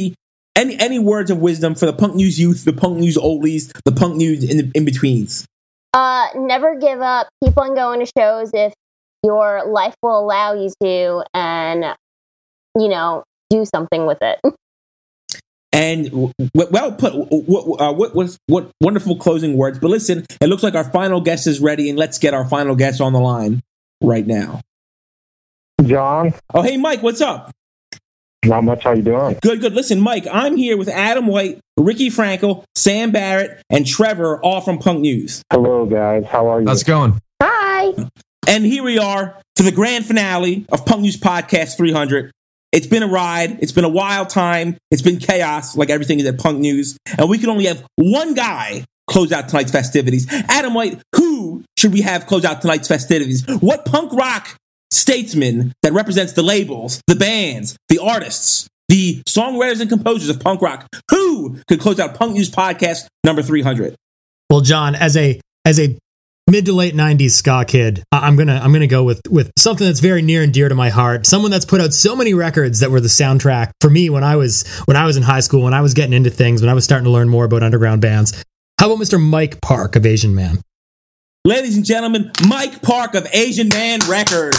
any words of wisdom for the punk news youth, the punk news oldies, the punk news in betweens? Never give up. Keep on going to shows if your life will allow you to, and do something with it. And well put. What wonderful closing words. But listen, it looks like our final guest is ready, and let's get our final guest on the line right now. John. Oh, hey, Mike, what's up? Not much. How you doing? Good. Listen, Mike, I'm here with Adam White, Ricky Frankel, Sam Barrett, and Trevor, all from Punk News. Hello, guys. How are you? How's it going? Hi. And here we are for the grand finale of Punk News Podcast 300. It's been a ride. It's been a wild time. It's been chaos, like everything is at Punk News. And we can only have one guy close out tonight's festivities. Adam White, who should we have close out tonight's festivities? What punk rock statesman that represents the labels, the bands, the artists, the songwriters and composers of punk rock, who could close out Punk News Podcast number 300? Well, John, as a mid to late 90s ska kid, I'm gonna go with something that's very near and dear to my heart. Someone that's put out so many records that were the soundtrack for me when I was in high school, when I was getting into things, when I was starting to learn more about underground bands. How about Mr. Mike Park of Asian Man? Ladies and gentlemen, Mike Park of Asian Man Records.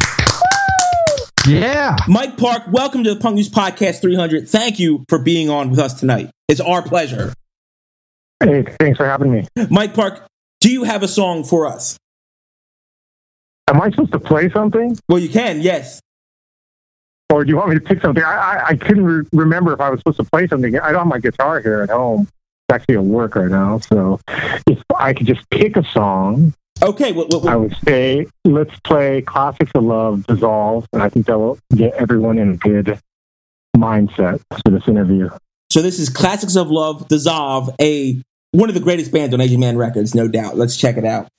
Yeah. Mike Park, welcome to the Punk News Podcast 300. Thank you for being on with us tonight. It's our pleasure. Hey, thanks for having me. Mike Park, do you have a song for us? Am I supposed to play something? Well, you can, yes. Or do you want me to pick something? I couldn't remember if I was supposed to play something. I don't have my guitar here at home. It's actually at work right now. So if I could just pick a song, okay, I would say let's play Classics of Love, Dissolve. And I think that will get everyone in a good mindset for this interview. So this is Classics of Love, Dissolve, one of the greatest bands on Asian Man Records, no doubt. Let's check it out.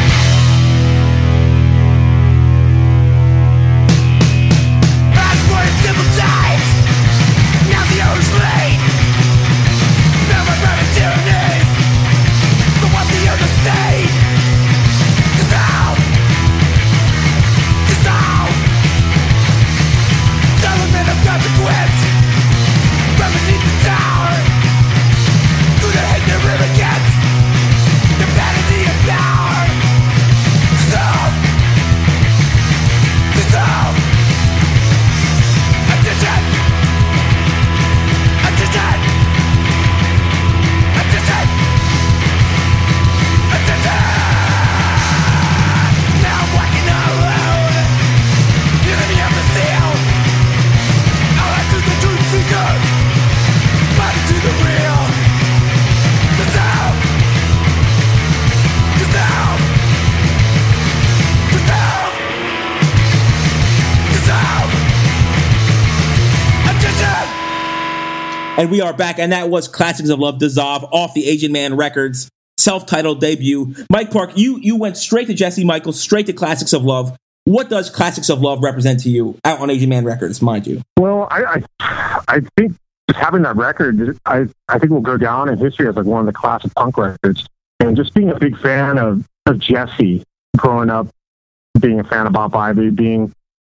And we are back, and that was Classics of Love, Dissolve, off the Asian Man Records self-titled debut. Mike Park, you went straight to Jesse Michaels, straight to Classics of Love. What does Classics of Love represent to you out on Asian Man Records, mind you? Well, I think just having that record, I think will go down in history as like one of the classic punk records. And just being a big fan of Jesse, growing up, being a fan of Bob Ivy, being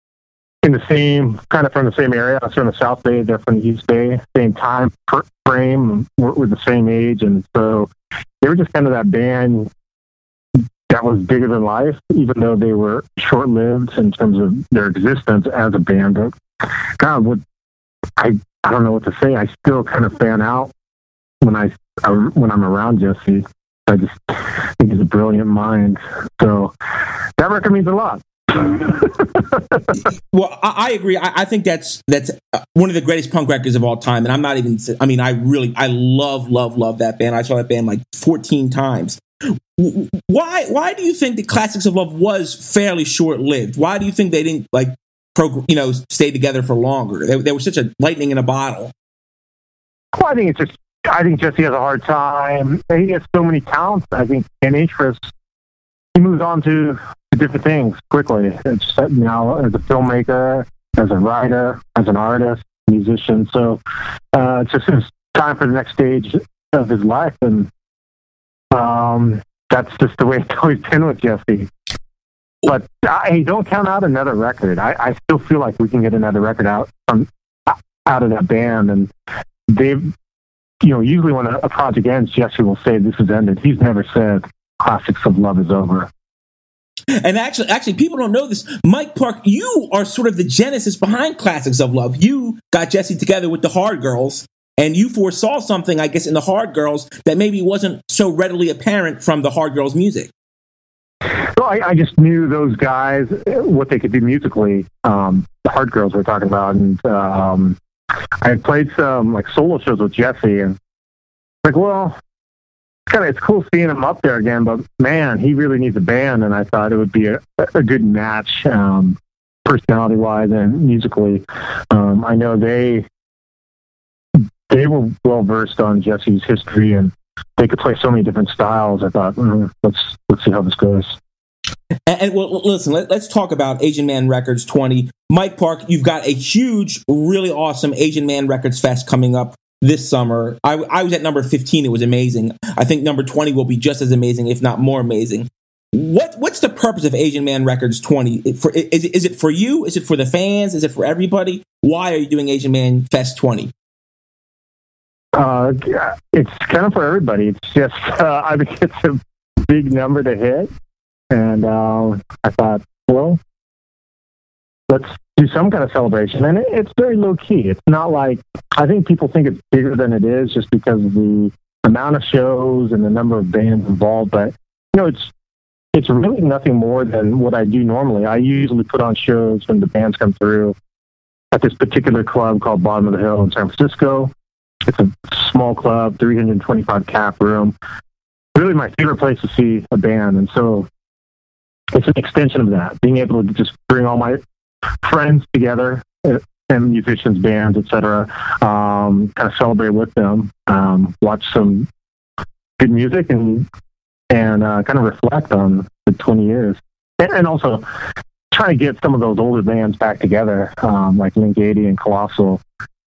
in the same, kind of from the same area. I was from the South Bay, they're from the East Bay, same time frame, we're the same age. And so they were just kind of that band that was bigger than life, even though they were short-lived in terms of their existence as a band. But God, I don't know what to say. I still kind of fan out when I'm around Jesse. I just think he's a brilliant mind. So that record means a lot. Well, I agree. I think that's one of the greatest punk records of all time. And I'm not even, I mean, I love that band. I saw that band like 14 times. Why do you think the Classics of Love was fairly short-lived? Why do you think they didn't stay together for longer? They were such a lightning in a bottle. Well, I think Jesse has a hard time. He has so many talents. I think in interest, he moves on to different things quickly. It's, as a filmmaker, as a writer, as an artist, musician. So it's just his time for the next stage of his life, and that's just the way it's always been with Jesse. But hey, don't count out another record. I still feel like we can get another record out of that band, and they've, usually when a project ends, Jesse will say this is ended. He's never said Classics of Love is over. And actually, people don't know this. Mike Park, you are sort of the genesis behind Classics of Love. You got Jesse together with the Hard Girls, and you foresaw something, I guess, in the Hard Girls that maybe wasn't so readily apparent from the Hard Girls music. Well, I just knew those guys, what they could do musically. The Hard Girls we're talking about, and I had played some like solo shows with Jesse, and well, it's cool seeing him up there again, but man, he really needs a band, and I thought it would be a good match, personality-wise and musically. I know they were well-versed on Jesse's history, and they could play so many different styles. I thought, let's see how this goes. And well, listen, let's talk about Asian Man Records 20. Mike Park, you've got a huge, really awesome Asian Man Records Fest coming up this summer. I was at number 15. It was amazing. I think number 20 will be just as amazing, if not more amazing. What's the purpose of Asian Man Records 20? Is it for you? Is it for the fans? Is it for everybody? Why are you doing Asian Man Fest 20? It's kind of for everybody. It's just, I think it's a big number to hit. And I thought, well, let's do some kind of celebration. And it's very low key. It's not like, I think people think it's bigger than it is just because of the amount of shows and the number of bands involved. But, it's really nothing more than what I do normally. I usually put on shows when the bands come through at this particular club called Bottom of the Hill in San Francisco. It's a small club, 325 cap room. Really my favorite place to see a band. And so it's an extension of that, being able to just bring all my friends together and musicians, bands, etc. Kind of celebrate with them, watch some good music, and kind of reflect on the 20 years. And also try to get some of those older bands back together, like Link 80 and Colossal.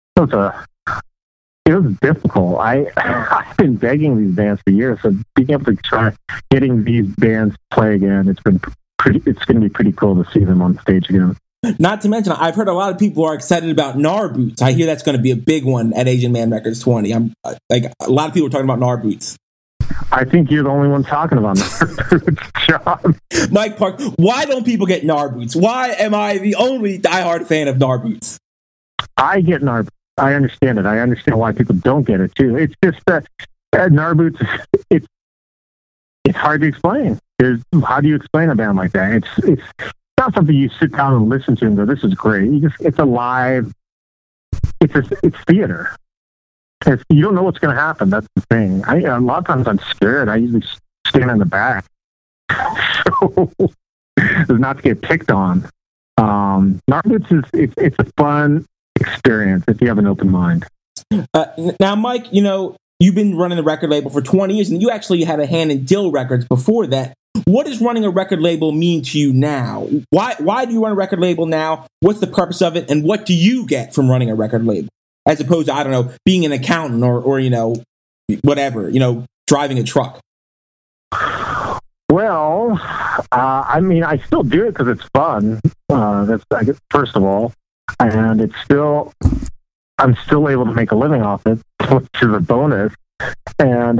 It was difficult. I've been begging these bands for years, so being able to try getting these bands to play again, it's going to be pretty cool to see them on stage again. Not to mention, I've heard a lot of people are excited about Nar Boots. I hear that's going to be a big one at Asian Man Records 20. I'm like, a lot of people are talking about Nar Boots. I think you're the only one talking about Nar Boots, John. Mike Park, why don't people get Nar Boots? Why am I the only diehard fan of Nar Boots? I get Nar Boots. I understand it. I understand why people don't get it too. It's just that Nar Boots, it's hard to explain. How do you explain a band like that? It's not something you sit down and listen to and go, "This is great." It's a live. It's theater. You don't know what's going to happen. That's the thing. A lot of times I'm scared. I usually stand in the back, so not to get picked on. Nar Boots it's a fun experience if you have an open mind. Now, Mike, you've been running the record label for 20 years, and you actually had a hand in Dill Records before that. What does running a record label mean to you now? Why do you run a record label now? What's the purpose of it, and what do you get from running a record label, as opposed to, I don't know, being an accountant or whatever, driving a truck? Well, I still do it because it's fun. That's, I guess, first of all. And I'm still able to make a living off it, which is a bonus. And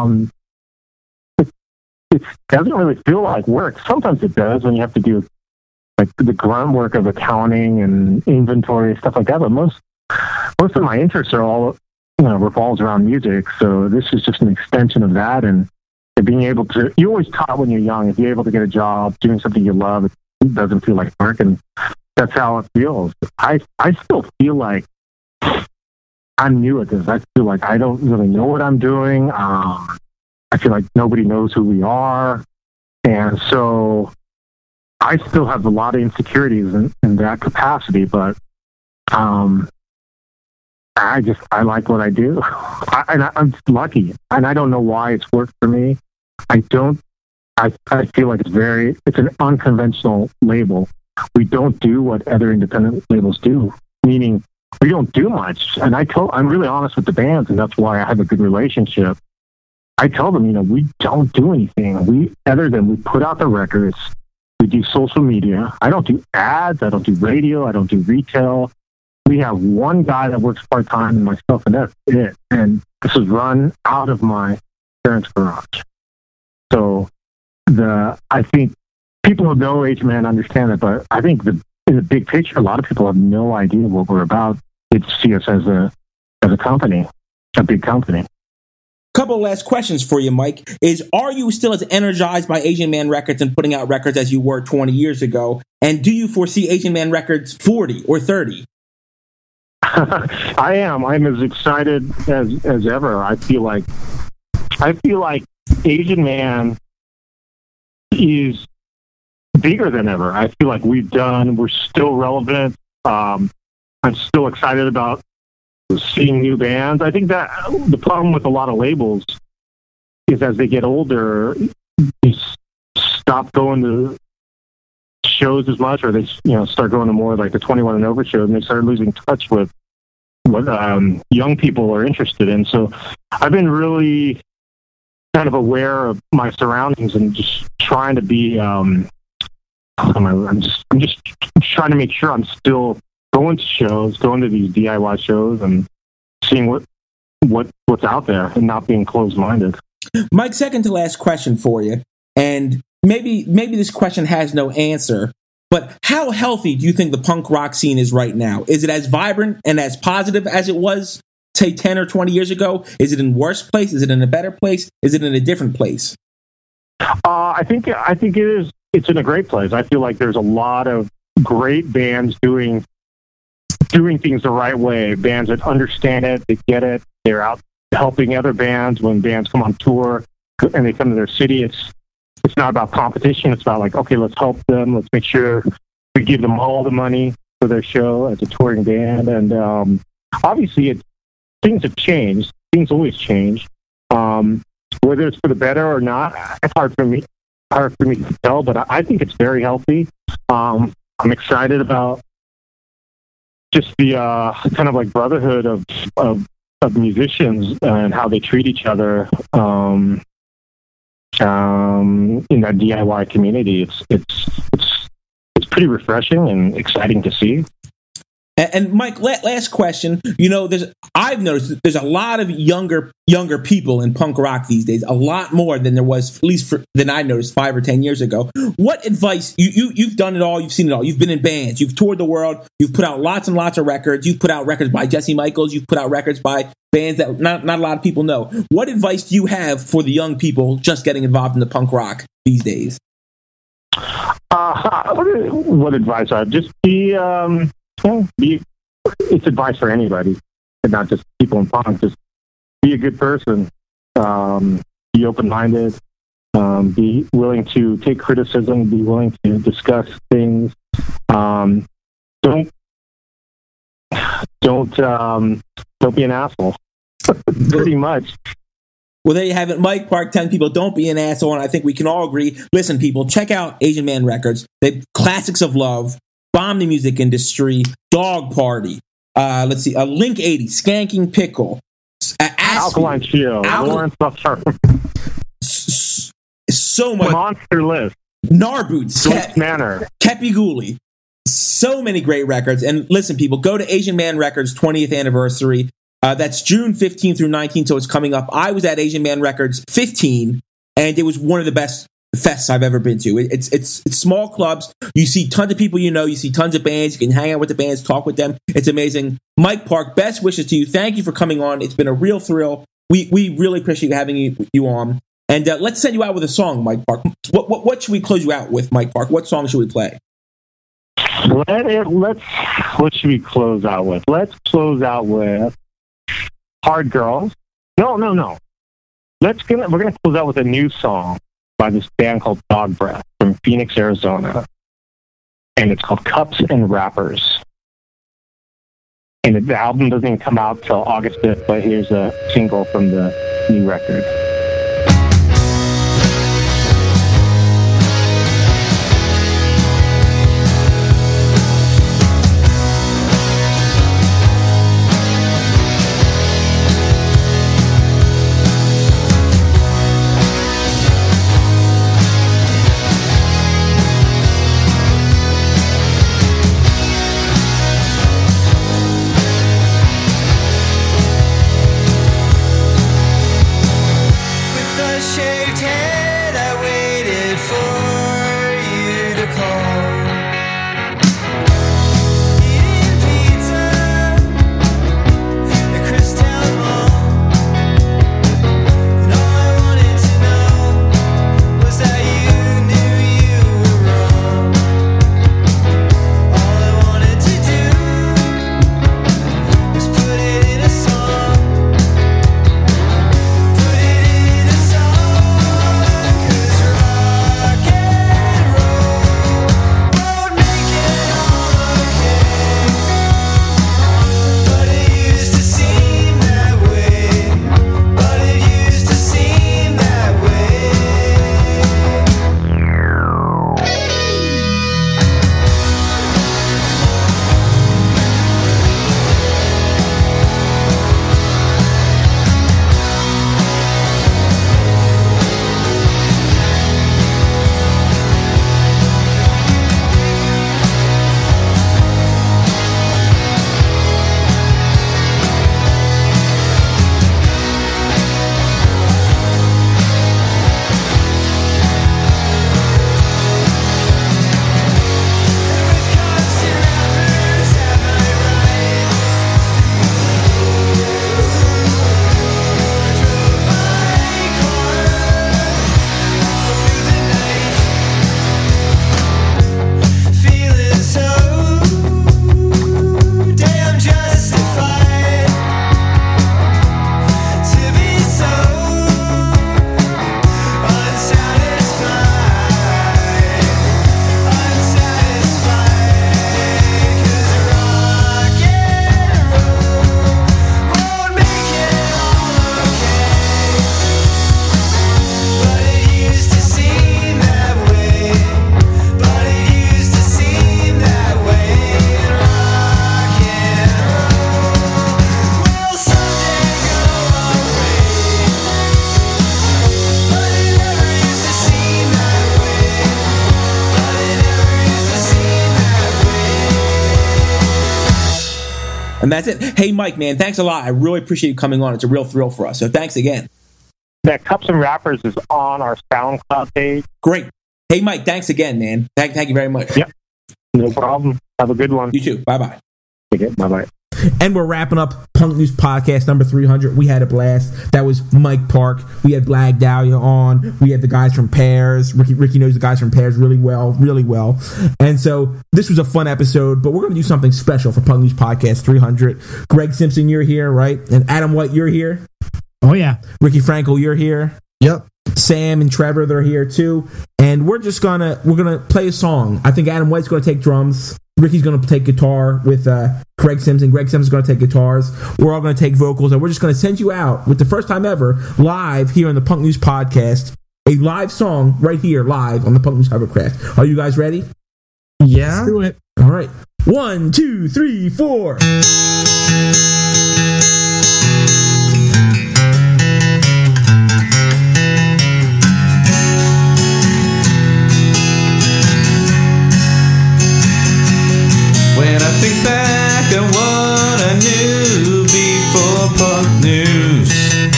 it doesn't really feel like work. Sometimes it does when you have to do like the grunt work of accounting and inventory and stuff like that. But most of my interests are all revolves around music. So this is just an extension of that. And being able to, you always taught when you're young, if you're able to get a job doing something you love, it doesn't feel like work. And that's how it feels. I still feel like I'm new at this. I feel like I don't really know what I'm doing. I feel like nobody knows who we are. And so I still have a lot of insecurities in that capacity, but I like what I do. I'm lucky. And I don't know why it's worked for me. I feel like it's an unconventional label. We don't do what other independent labels do, meaning we don't do much. And I'm really honest with the bands, and that's why I have a good relationship. I tell them, we don't do anything. Other than we put out the records, we do social media. I don't do ads. I don't do radio. I don't do retail. we have one guy that works part-time and myself, and that's it. And this is run out of my parents' garage. So I think people who know H-Man understand it, but I think in the big picture, a lot of people have no idea what we're about. They see us as a company, a big company. Couple of last questions for you, Mike. Are you still as energized by Asian Man Records and putting out records as you were 20 years ago? And do you foresee Asian Man Records 40 or 30? I am. I'm as excited as ever. I feel like Asian Man is bigger than ever. I feel like we're still relevant. I'm still excited about seeing new bands. I think that the problem with a lot of labels is as they get older, they stop going to shows as much, or they start going to more like the 21 and over shows, and they start losing touch with what young people are interested in. So I've been really kind of aware of my surroundings and just trying to be I'm just trying to make sure I'm still going to shows, going to these DIY shows, and seeing what's out there, and not being closed-minded. Mike, second to last question for you, and maybe this question has no answer, but how healthy do you think the punk rock scene is right now? Is it as vibrant and as positive as it was, say, 10 or 20 years ago? Is it in a worse place? Is it in a better place? Is it in a different place? I think it is. It's in a great place. I feel like there's a lot of great bands doing things the right way. Bands that understand it, they get it. They're out helping other bands when bands come on tour and they come to their city. It's not about competition. It's about like, okay, let's help them. Let's make sure we give them all the money for their show as a touring band. And obviously, things have changed. Things always change. Whether it's for the better or not, it's hard for me to tell. But I think it's very healthy. I'm excited about just the kind of like brotherhood of musicians and how they treat each other in that DIY community. It's pretty refreshing and exciting to see. And Mike, last question. I've noticed that there's a lot of younger people in punk rock these days. A lot more than there was, at least than I noticed 5 or 10 years ago. What advice? You've done it all. You've seen it all. You've been in bands. You've toured the world. You've put out lots and lots of records. You've put out records by Jesse Michaels. You've put out records by bands that not a lot of people know. What advice do you have for the young people just getting involved in the punk rock these days? What advice? Just it's advice for anybody, and not just people in punk. Just be a good person, be open-minded, be willing to take criticism, be willing to discuss things. Don't be an asshole. Pretty much. Well, there you have it. Mike Park telling people don't be an asshole, and I think we can all agree. Listen, people, check out Asian Man Records. They classics of love. Bomb the Music Industry, Dog Party, let's see, Link 80, Skanking Pickle, Alkaline Trio, Lawrence Buffalo, so much. Monster List, Narboots, Manor, Kepi Ghoulie, so many great records. And listen, people, go to Asian Man Records 20th anniversary. That's June 15th through 19th, so it's coming up. I was at Asian Man Records 15, and it was one of the best fests I've ever been to. It's small clubs. You see tons of people you see tons of bands. You can hang out with the bands, talk with them. It's amazing. Mike Park, best wishes to you. Thank you for coming on. It's been a real thrill. We really appreciate having you on. And let's send you out with a song, Mike Park. What should we close you out with, Mike Park? What song should we play? What should we close out with? Let's close out with Hard Girls. No. We're gonna close out with a new song by this band called Dog Breath from Phoenix, Arizona. And it's called Cups and Wrappers. And the album doesn't even come out till August 5th, but here's a single from the new record. And that's it. Hey, Mike, man, thanks a lot. I really appreciate you coming on. It's a real thrill for us. So thanks again. That Cups and Wrappers is on our SoundCloud page. Great. Hey, Mike, thanks again, man. Thank you very much. Yep. No problem. Have a good one. You too. Bye-bye. Okay, bye-bye. And we're wrapping up Punk News Podcast number 300. We had a blast. That was Mike Park. We had Black Dahlia on. We had the guys from Pears. Ricky knows the guys from Pears really well. And so this was a fun episode, but we're going to do something special for Punk News Podcast 300. Greg Simpson, you're here, right? And Adam White, you're here. Oh, yeah. Ricky Frankel, you're here. Yep. Sam and Trevor, they're here too. And we're gonna play a song. I think Adam White's gonna take drums. Ricky's going to take guitar with Greg Simpson. Greg Simpson's going to take guitars. We're all going to take vocals, and we're just going to send you out with the first time ever live here on the Punk News Podcast, a live song right here live on the Punk News Hovercraft. Are you guys ready? Yeah. Let's do it. All right. 1, 2, 3, 4. When I think back on what I knew before Punk News,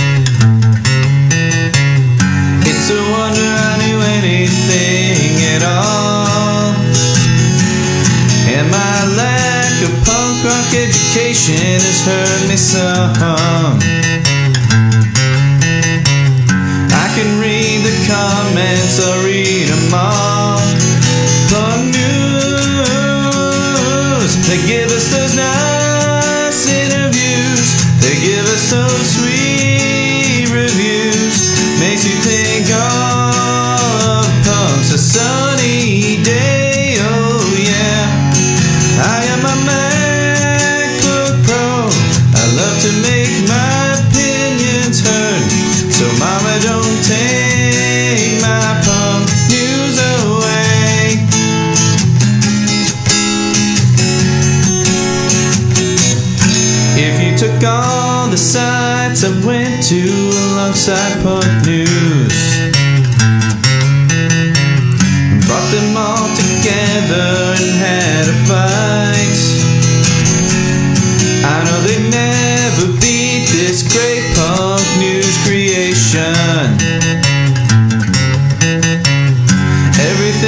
it's a wonder I knew anything at all. And my lack of punk rock education has hurt me some. I can read the comments, I'll read them all. Punk News, they give us those nice interviews, they give us those sweet reviews, makes you think all of punk's a sunny day, oh yeah. I am a MacBook Pro, I love to make my opinions heard, so mama don't take my punk news away. If you took all the sites I went to alongside Punk News, brought them all together and had a fight, I know they'd never beat this great Punk News creation. Everything